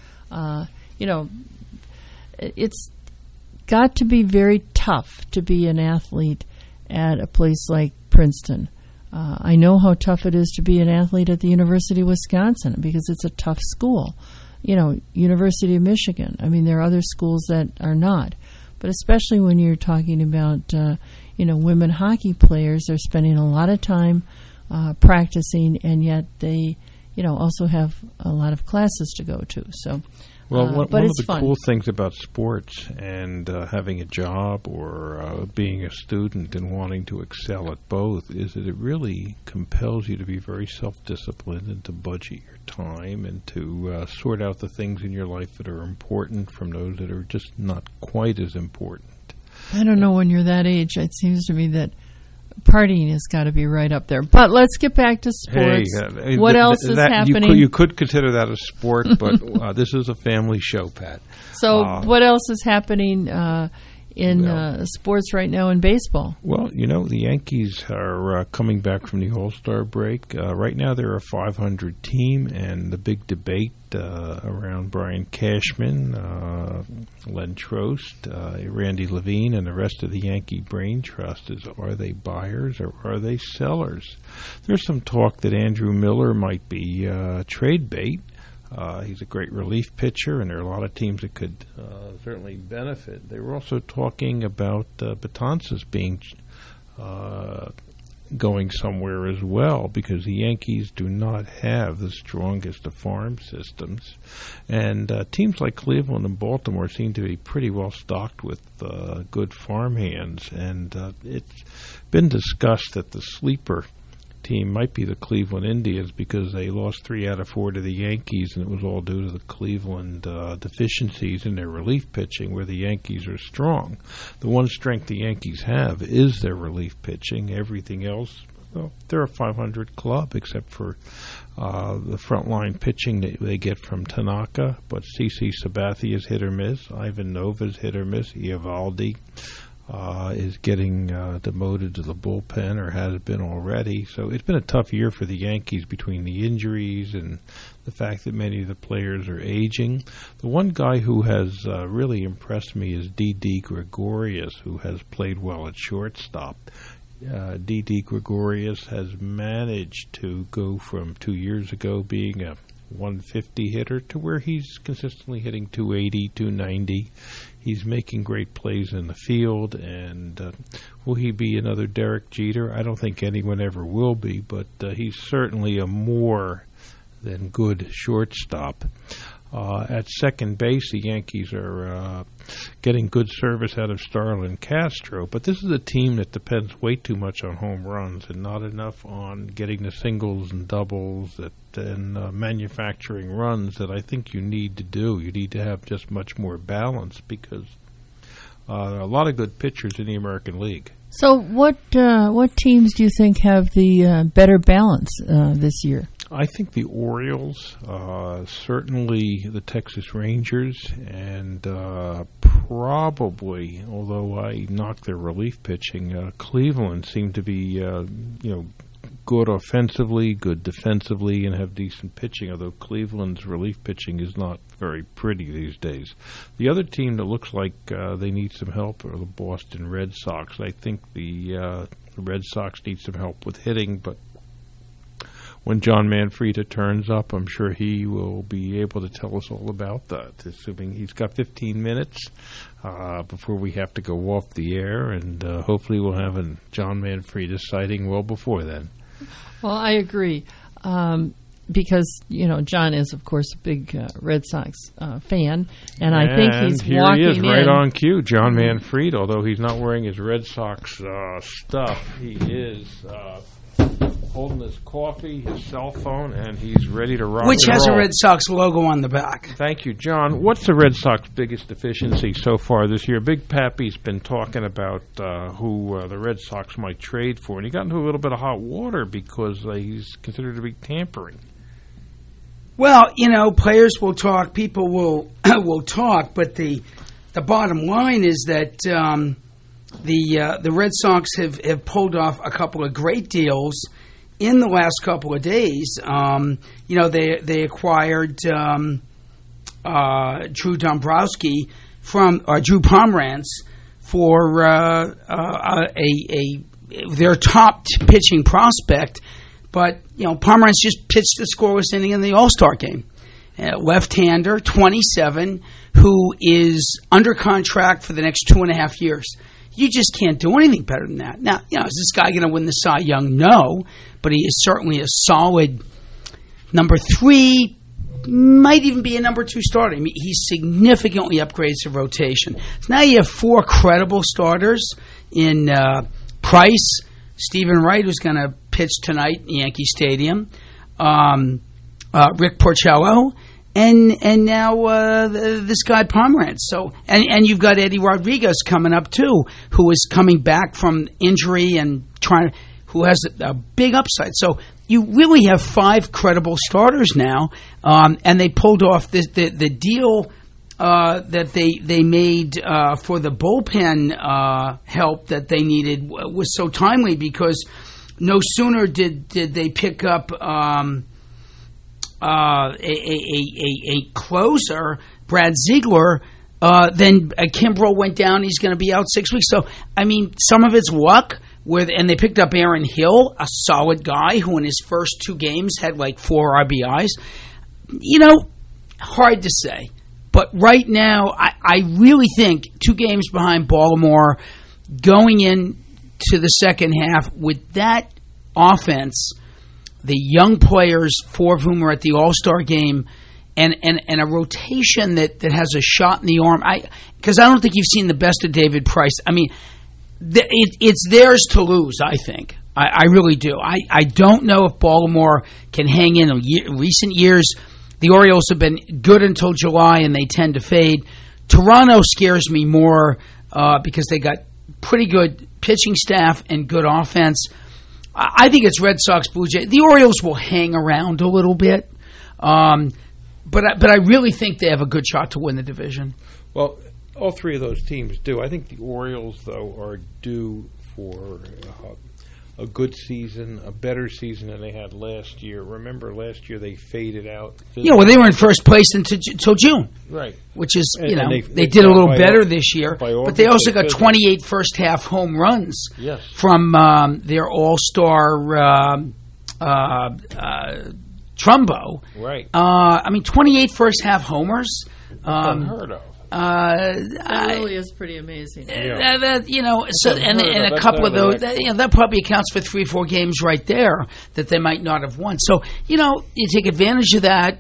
S8: It's got to be very tough to be an athlete at a place like Princeton. I know how tough it is to be an athlete at the University of Wisconsin, because it's a tough school. University of Michigan. I mean, there are other schools that are not. But especially when you're talking about, women hockey players, they're spending a lot of time practicing, and yet they, also have a lot of classes to go to. So,
S9: well, one of the
S8: fun.
S9: cool things about sports and having a job or being a student and wanting to excel at both is that it really compels you to be very self-disciplined and to budget your time and to sort out the things in your life that are important from those that are just not quite as important.
S8: I don't know when you're that age. It seems to me that partying has got to be right up there. But let's get back to sports.
S9: Hey,
S8: what else is happening?
S9: You could consider that a sport, but this is a family show, Pat.
S8: So what else is happening in sports right now in baseball?
S9: Well, the Yankees are coming back from the All-Star break. Right now they're a .500 team, and the big debate around Brian Cashman, Len Trost, Randy Levine, and the rest of the Yankee Brain Trust is, are they buyers or are they sellers? There's some talk that Andrew Miller might be trade bait. He's a great relief pitcher, and there are a lot of teams that could certainly benefit. They were also talking about Betances being going somewhere as well, because the Yankees do not have the strongest of farm systems. And teams like Cleveland and Baltimore seem to be pretty well stocked with good farm hands. And it's been discussed that the sleeper team might be the Cleveland Indians, because they lost 3 out of 4 to the Yankees, and it was all due to the Cleveland deficiencies in their relief pitching, where the Yankees are strong. The one strength the Yankees have is their relief pitching. Everything else, well, they're a .500 club, except for the frontline pitching that they get from Tanaka. But CC Sabathia is hit or miss. Ivan Nova is hit or miss. Eovaldi is getting demoted to the bullpen, or has been already. So it's been a tough year for the Yankees between the injuries and the fact that many of the players are aging. The one guy who has really impressed me is Didi Gregorius, who has played well at shortstop. Didi Gregorius has managed to go from 2 years ago being a 150 hitter to where he's consistently hitting 280, 290. He's making great plays in the field, and will he be another Derek Jeter? I don't think anyone ever will be, but he's certainly a more than good shortstop. At second base, the Yankees are getting good service out of Starlin Castro, but this is a team that depends way too much on home runs and not enough on getting the singles and doubles and manufacturing runs that I think you need to do. You need to have just much more balance, because there are a lot of good pitchers in the American League.
S8: So what teams do you think have the better balance this year?
S9: I think the Orioles, certainly the Texas Rangers, and probably, although I knocked their relief pitching, Cleveland seem to be, good offensively, good defensively, and have decent pitching, although Cleveland's relief pitching is not very pretty these days. The other team that looks like they need some help are the Boston Red Sox. I think the Red Sox need some help with hitting, but when John Manfreda turns up, I'm sure he will be able to tell us all about that, assuming he's got 15 minutes before we have to go off the air, and hopefully we'll have a John Manfreda sighting well before then.
S8: Well, I agree, because, John is, of course, a big Red Sox fan, and I think he's
S9: here
S8: walking
S9: he is, right
S8: in.
S9: on cue, John Manfreda, although he's not wearing his Red Sox stuff. He is holding his coffee, his cell phone, and he's ready to rock
S18: Which
S9: and
S18: has
S9: roll.
S18: a Red Sox logo on the back.
S9: Thank you, John. What's the Red Sox biggest deficiency so far this year? Big Pappy's been talking about who the Red Sox might trade for, and he got into a little bit of hot water because he's considered to be tampering.
S18: Well, players will talk, people will will talk, but the bottom line is that the Red Sox have pulled off a couple of great deals in the last couple of days. They acquired Drew Dombrowski Drew Pomeranz for their top pitching prospect. But, Pomeranz just pitched the scoreless inning in the All-Star game. Left-hander, 27, who is under contract for the next 2.5 years. You just can't do anything better than that. Now, is this guy going to win the Cy Young? No, but he is certainly a solid number 3, might even be a number 2 starter. I mean, he significantly upgrades the rotation. So now you have 4 credible starters in Price, Stephen Wright, who's going to pitch tonight in Yankee Stadium, Rick Porcello, and now this guy Pomeranz. So and you've got Eddie Rodriguez coming up too, who is coming back from injury and who has a big upside. So you really have 5 credible starters now, and they pulled off the deal that they made for the bullpen help that they needed was so timely because no sooner did they pick up a closer, Brad Ziegler, then Kimbrel went down. He's going to be out 6 weeks. So, I mean, some of it's luck. And they picked up Aaron Hill, a solid guy who in his first 2 games had like 4 RBIs. Hard to say. But right now, I really think 2 games behind Baltimore, going into the second half with that offense, the young players, 4 of whom are at the All-Star game, and a rotation that has a shot in the arm. Because I don't think you've seen the best of David Price. I mean, it's theirs to lose, I think. I really do. I don't know if Baltimore can hang in recent years. The Orioles have been good until July, and they tend to fade. Toronto scares me more because they got pretty good pitching staff and good offense. I think it's Red Sox, Blue Jays. The Orioles will hang around a little bit, but I really think they have a good shot to win the division.
S9: Well, all 3 of those teams do. I think the Orioles, though, are due for a good season, a better season than they had last year. Remember, last year they faded out.
S18: Yeah, well, they were in first place until June.
S9: Right.
S18: Which is, they did a little better this year. But they also got 28 first-half home runs from their all-star Trumbo.
S9: Right.
S18: 28 first-half homers.
S9: Unheard of.
S8: That really is pretty amazing.
S18: And a couple of those, that probably accounts for 3-4 games right there that they might not have won. So, you take advantage of that.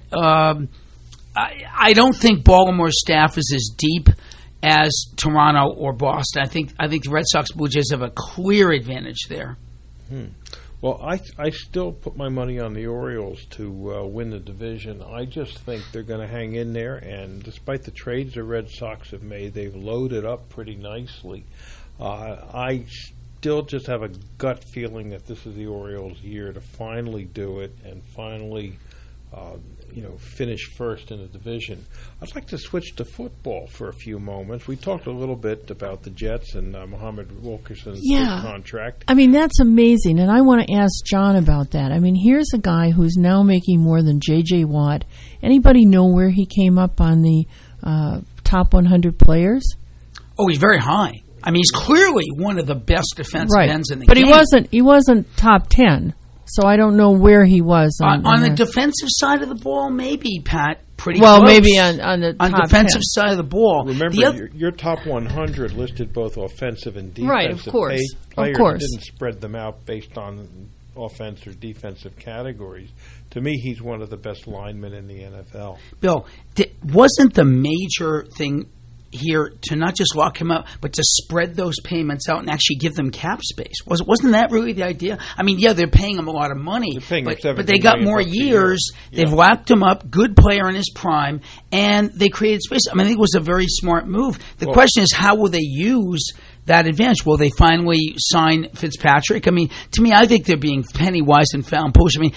S18: I don't think Baltimore's staff is as deep as Toronto or Boston. I think the Red Sox, Blue Jays have a clear advantage there.
S9: Well, I still put my money on the Orioles to win the division. I just think they're going to hang in there, and despite the trades the Red Sox have made, they've loaded up pretty nicely. I still just have a gut feeling that this is the Orioles' year to finally do it and finally finish first in the division. I'd like to switch to football for a few moments. We talked a little bit about the Jets and Muhammad Wilkerson's contract.
S8: I mean, that's amazing, and I want to ask John about that. I mean, here's a guy who's now making more than J.J. Watt. Anybody know where he came up on the top 100 players?
S18: Oh, he's very high. I mean, he's clearly one of the best defensive ends in the
S8: game.
S18: But
S8: he wasn't top 10. So I don't know where he was
S18: on the defensive side of the ball. Maybe Pat, pretty
S8: well,
S18: close.
S8: Maybe on the top
S18: defensive
S8: 10.
S18: Side of the ball.
S9: Remember, your top 100 listed both offensive and defensive.
S8: Right, of course.
S9: Players
S8: of course.
S9: Didn't spread them out based on offense or defensive categories. To me, he's one of the best linemen in the NFL.
S18: Bill, wasn't the major thing here to not just lock him up, but to spread those payments out and actually give them cap space. Wasn't that really the idea? I mean, yeah, they're paying him a lot of money, but they got more years. They've locked him up, good player in his prime, and they created space. I mean, I think it was a very smart move. The question is, how will they use that advantage? Will they finally sign Fitzpatrick? I mean, to me, I think they're being penny wise and found foolish. I mean,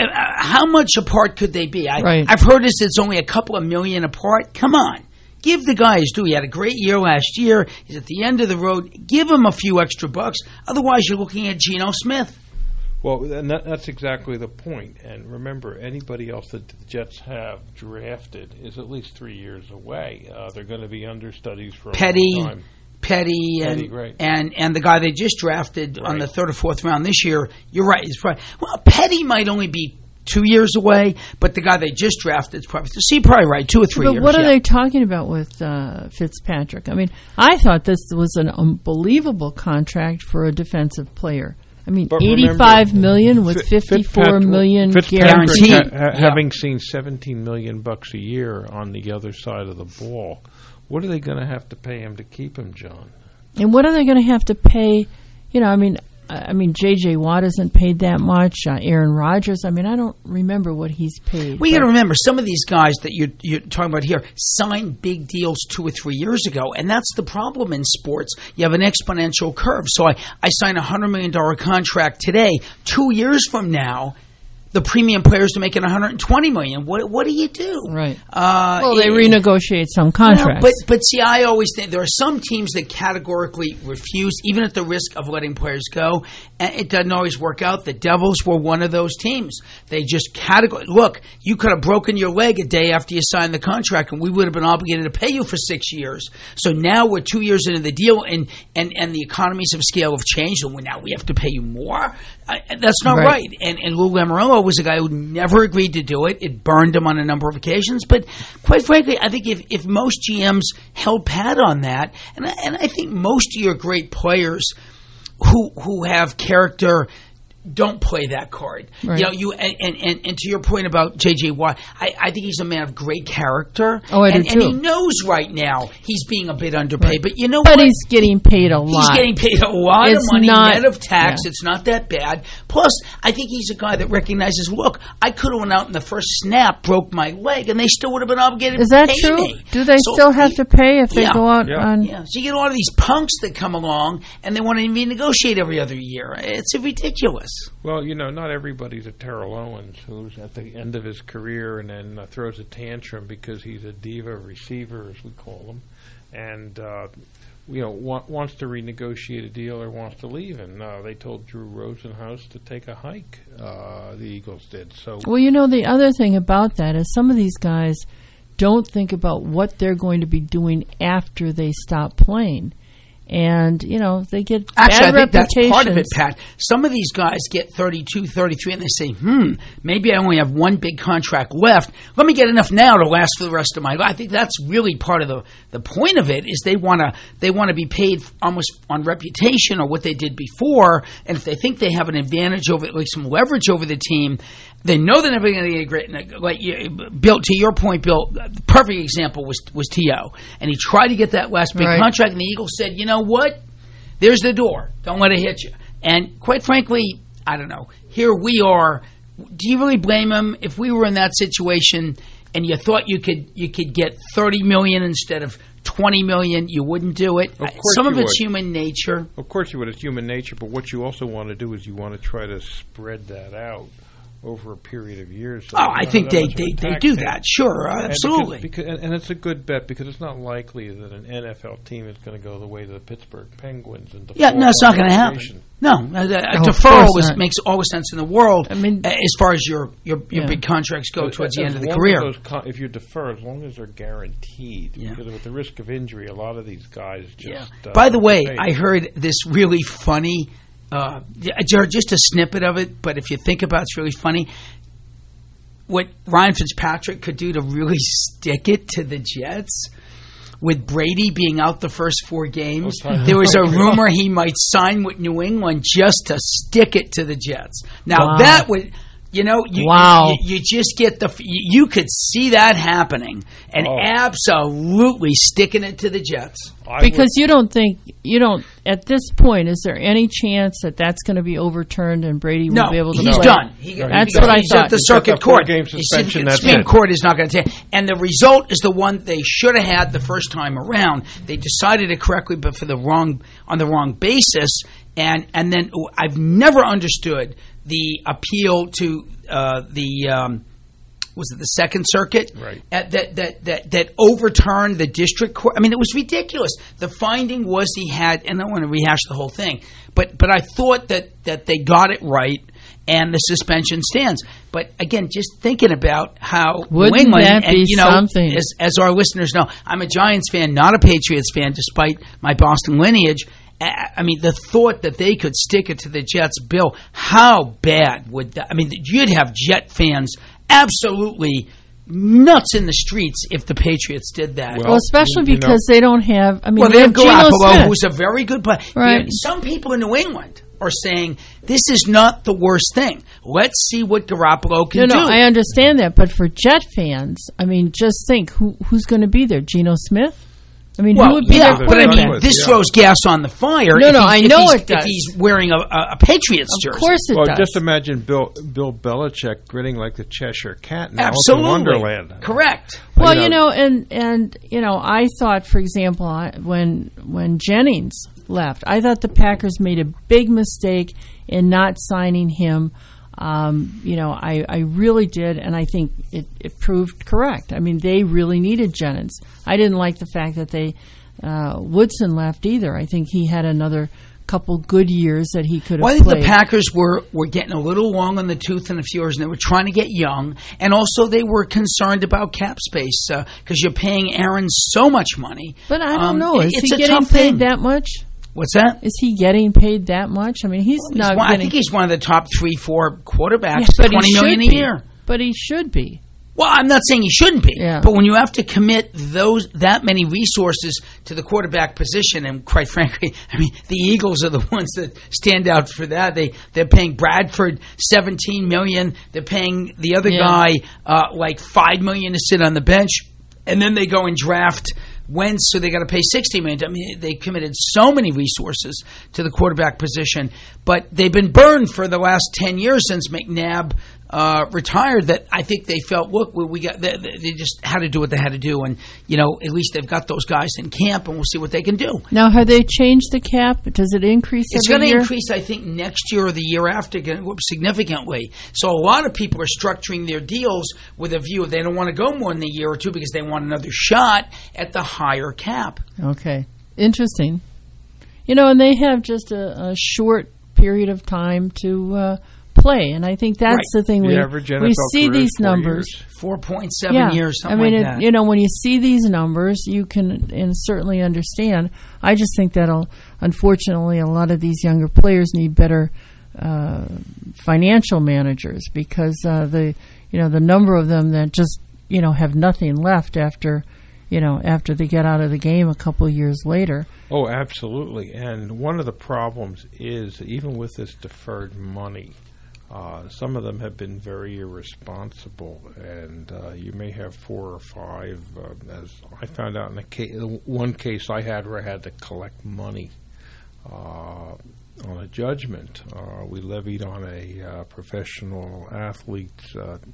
S18: how much apart could they be? I've heard it's only a couple of million apart. Come on. Give the guy his due. He had a great year last year. He's at the end of the road. Give him a few extra bucks. Otherwise, you're looking at Geno Smith.
S9: Well, and that's exactly the point. And remember, anybody else that the Jets have drafted is at least 3 years away. They're going to be understudies for a long time.
S18: Petty,
S9: right.
S18: and the guy they just drafted on the third or fourth round this year. You're right. He's probably, Petty might only be 2 years away, but the guy they just drafted is probably right, 2 or 3 years.
S8: But what are they talking about with Fitzpatrick? I mean, I thought this was an unbelievable contract for a defensive player. I mean, $85 million with $54 million guaranteed.
S9: Having seen $17 million a year on the other side of the ball, what are they going to have to pay him to keep him, John?
S8: And what are they going to have to pay? You know, I mean, J.J. Watt isn't paid that much. Aaron Rodgers, I mean, I don't remember what he's paid.
S18: Well, you got to remember, some of these guys that you're talking about here signed big deals 2 or 3 years ago, and that's the problem in sports. You have an exponential curve. So I sign a $100 million contract today. 2 years from now, the premium players are making $120 million. What do you do?
S8: Right. Well, they renegotiate some contracts.
S18: Well, but see, I always think there are some teams that categorically refuse, even at the risk of letting players go. And it doesn't always work out. The Devils were one of those teams. They just look, you could have broken your leg a day after you signed the contract, and we would have been obligated to pay you for 6 years. So now we're 2 years into the deal, and the economies of scale have changed, and now we have to pay you more. That's not right. And Lou Lamoriello was a guy who never agreed to do it. It burned him on a number of occasions. But quite frankly, I think if most GMs held pat on that, and I think most of your great players who have character don't play that card.
S8: Right.
S18: You know, and to your point about J.J. Watt, I think he's a man of great character.
S8: Oh, I do too.
S18: And he knows right now he's being a bit underpaid. Right. But you know
S8: what?
S18: But
S8: he's getting paid a lot.
S18: He's getting paid a lot of money, net of tax.
S8: Yeah.
S18: It's not that bad. Plus, I think he's a guy that recognizes, look, I could have went out in the first snap, broke my leg, and they still would have been obligated
S8: to
S18: pay me.
S8: Is that true? Do they still have to pay if they go out on...
S18: Yeah. So you get a lot of these punks that come along, and they want to renegotiate every other year. It's ridiculous.
S9: Well, you know, not everybody's a Terrell Owens who's at the end of his career and then throws a tantrum because he's a diva receiver, as we call him, and wants to renegotiate a deal or wants to leave. And they told Drew Rosenhaus to take a hike. The Eagles did. So,
S8: well, you know, the other thing about that is some of these guys don't think about what they're going to be doing after they stop playing. And, you know, they get bad reputations.
S18: I think that's part of it, Pat. Some of these guys get 32, 33, and they say, maybe I only have one big contract left. Let me get enough now to last for the rest of my life. I think that's really part of the point of it, is they want to be paid almost on reputation or what they did before. And if they think they have an advantage over, like some leverage over the team, they know they're never going to get great. Like Bill, to your point, Bill, the perfect example was T.O. And he tried to get that last big contract, and the Eagles said, you know what? There's the door. Don't let it hit you. And quite frankly, I don't know. Here we are. Do you really blame him? If we were in that situation and you thought you could get $30 million instead of $20 million, you wouldn't do it. Some of it's human nature.
S9: Of course you would. It's human nature. But what you also want to do is you want to try to spread that out over a period of years. So
S18: I think they do that. Sure, absolutely.
S9: And it's a good bet because it's not likely that an NFL team is going to go the way of the Pittsburgh Penguins. And
S18: no, it's not going to happen. No, deferral makes all the sense in the world. I mean, as far as your big contracts go towards the end of the career.
S9: If you defer, as long as they're guaranteed, because with the risk of injury, a lot of these guys just.
S18: By the way, I heard this really funny. Just a snippet of it, but if you think about it, it's really funny. What Ryan Fitzpatrick could do to really stick it to the Jets, with Brady being out the first 4 games, there was a rumor he might sign with New England just to stick it to the Jets. Now that would You know, you just get you could see that happening and absolutely sticking it to the Jets.
S8: Because you don't at this point, is there any chance that that's going to be overturned and Brady will be able to play?
S18: He's done.
S8: That's what I thought.
S18: At the circuit court.
S9: The
S18: Supreme Court is not going to take. And the result is the one they should have had the first time around. They decided it correctly, but on the wrong basis. And then I've never understood the appeal to was it the Second Circuit?
S9: Right.
S18: That overturned the district court. I mean, it was ridiculous. The finding was he had, and I don't want to rehash the whole thing, but I thought that they got it right, and the suspension stands. But again, just thinking about how
S8: Wouldn't
S18: New England,
S8: that be something?
S18: As our listeners know, I'm a Giants fan, not a Patriots fan, despite my Boston lineage. I mean, the thought that they could stick it to the Jets, Bill, how bad would that? I mean, you'd have Jet fans absolutely nuts in the streets if the Patriots did that.
S8: Well, especially because they don't have. I mean,
S18: they have
S8: Geno
S18: Garoppolo,
S8: Smith,
S18: who's a very good player.
S8: Right.
S18: Some people in New England are saying this is not the worst thing. Let's see what Garoppolo can do.
S8: No, I understand that, but for Jet fans, I mean, just think who's going to be there? Geno Smith? I mean, who would be their
S18: but I mean, this throws gas on the fire.
S8: I know it does.
S18: If he's wearing a Patriots jersey.
S8: Of course it does.
S9: Just imagine Bill Belichick grinning like the Cheshire Cat in
S18: Absolutely.
S9: Alice in Wonderland.
S18: Correct.
S8: Well, and I thought, for example, when Jennings left, I thought the Packers made a big mistake in not signing him. I really did, and I think it proved correct. I mean, they really needed Jennings. I didn't like the fact that Woodson left either. I think he had another couple good years that he could have
S18: I think
S8: played.
S18: the Packers were getting a little long on the tooth in a few years, and they were trying to get young, and also they were concerned about cap space because you're paying Aaron so much money.
S8: But I don't know. Is
S18: it's
S8: he
S18: a
S8: getting
S18: tough
S8: paid
S18: thing.
S8: that much?
S18: What's that?
S8: Is he getting paid that much? I mean,
S18: I think he's one of the top 3-4 quarterbacks,
S8: but
S18: $20 million a year.
S8: But he should be.
S18: Well, I'm not saying he shouldn't be,
S8: Yeah.
S18: but when you have to commit that many resources to the quarterback position, and quite frankly, I mean, the Eagles are the ones that stand out for that. They're paying Bradford $17 million. They're paying the other guy like $5 million to sit on the bench, and then they go and draft Wentz, so they got to pay $60 million. I mean, they committed so many resources to the quarterback position, but they've been burned for the last 10 years since McNabb retired. That I think they felt, look, they just had to do what they had to do, and at least they've got those guys in camp, and we'll see what they can do.
S8: Now, have they changed the cap? Does it increase?
S18: It's
S8: going to
S18: increase, I think, next year or the year after significantly. So a lot of people are structuring their deals with a view they don't want to go more than a year or two because they want another shot at the higher cap.
S8: Okay. Interesting. And they have just a short period of time to play, and I think that's the thing. We see these numbers.
S18: 4.7 years, something like that.
S8: When you see these numbers, you can certainly understand. I just think that unfortunately a lot of these younger players need better financial managers because the number of them that just have nothing left after they get out of the game a couple of years later.
S9: Oh, absolutely. And one of the problems is even with this deferred money, some of them have been very irresponsible, and you may have 4 or 5. As I found out in one case I had where I had to collect money on a judgment. We levied on a professional athlete's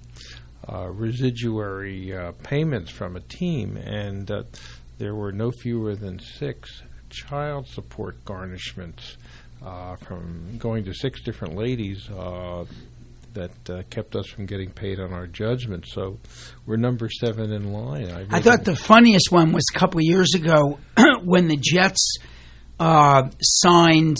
S9: residuary payments from a team, and there were no fewer than 6 child support garnishments from going to 6 different ladies that kept us from getting paid on our judgment. So we're number 7 in line.
S18: I thought the funniest one was a couple of years ago when the Jets signed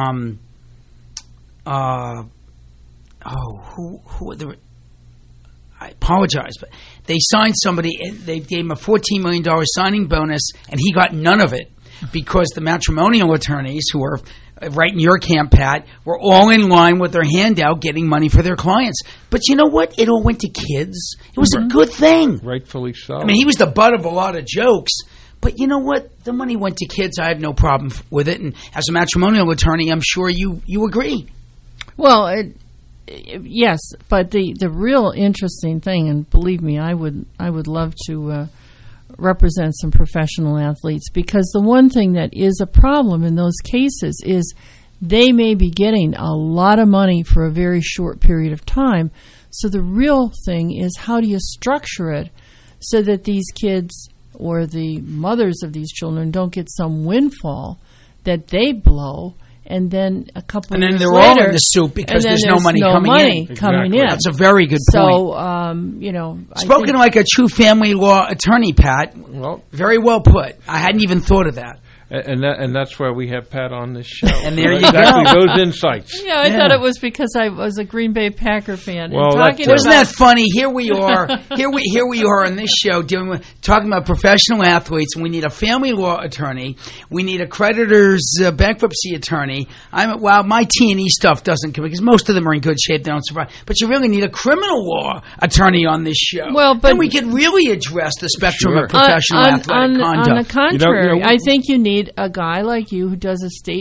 S18: I apologize, but they signed somebody and they gave him a $14 million signing bonus, and he got none of it because the matrimonial attorneys, who are right in your camp, Pat, were all in line with their handout getting money for their clients. But you know what? It all went to kids. It was a good thing.
S9: Rightfully so.
S18: I mean, he was the butt of a lot of jokes. But you know what? The money went to kids. I have no problem with it. And as a matrimonial attorney, I'm sure you agree.
S8: Well, Yes, but the real interesting thing, and believe me, I would love to represent some professional athletes, because the one thing that is a problem in those cases is they may be getting a lot of money for a very short period of time. So the real thing is, how do you structure it so that these kids or the mothers of these children don't get some windfall that they blow, and then a couple of years later,
S18: they're all in the soup because there's no money coming in. That's a very good point.
S8: So,
S18: spoken like a true family law attorney, Pat. Well, very well put. I hadn't even thought of that.
S9: And that's why we have Pat on this show.
S18: And there you
S9: exactly
S18: go.
S9: Those insights.
S8: Yeah, I thought it was because I was a Green Bay Packer fan.
S9: Well,
S18: wasn't that funny? Here we are. Here we are on this show talking about professional athletes. And we need a family law attorney. We need a creditor's bankruptcy attorney. My T&E stuff doesn't come because most of them are in good shape. They don't survive. But you really need a criminal law attorney on this show.
S8: Well, but
S18: then we could really address the spectrum of professional athletic conduct.
S8: On the contrary, I think you need a guy like you who does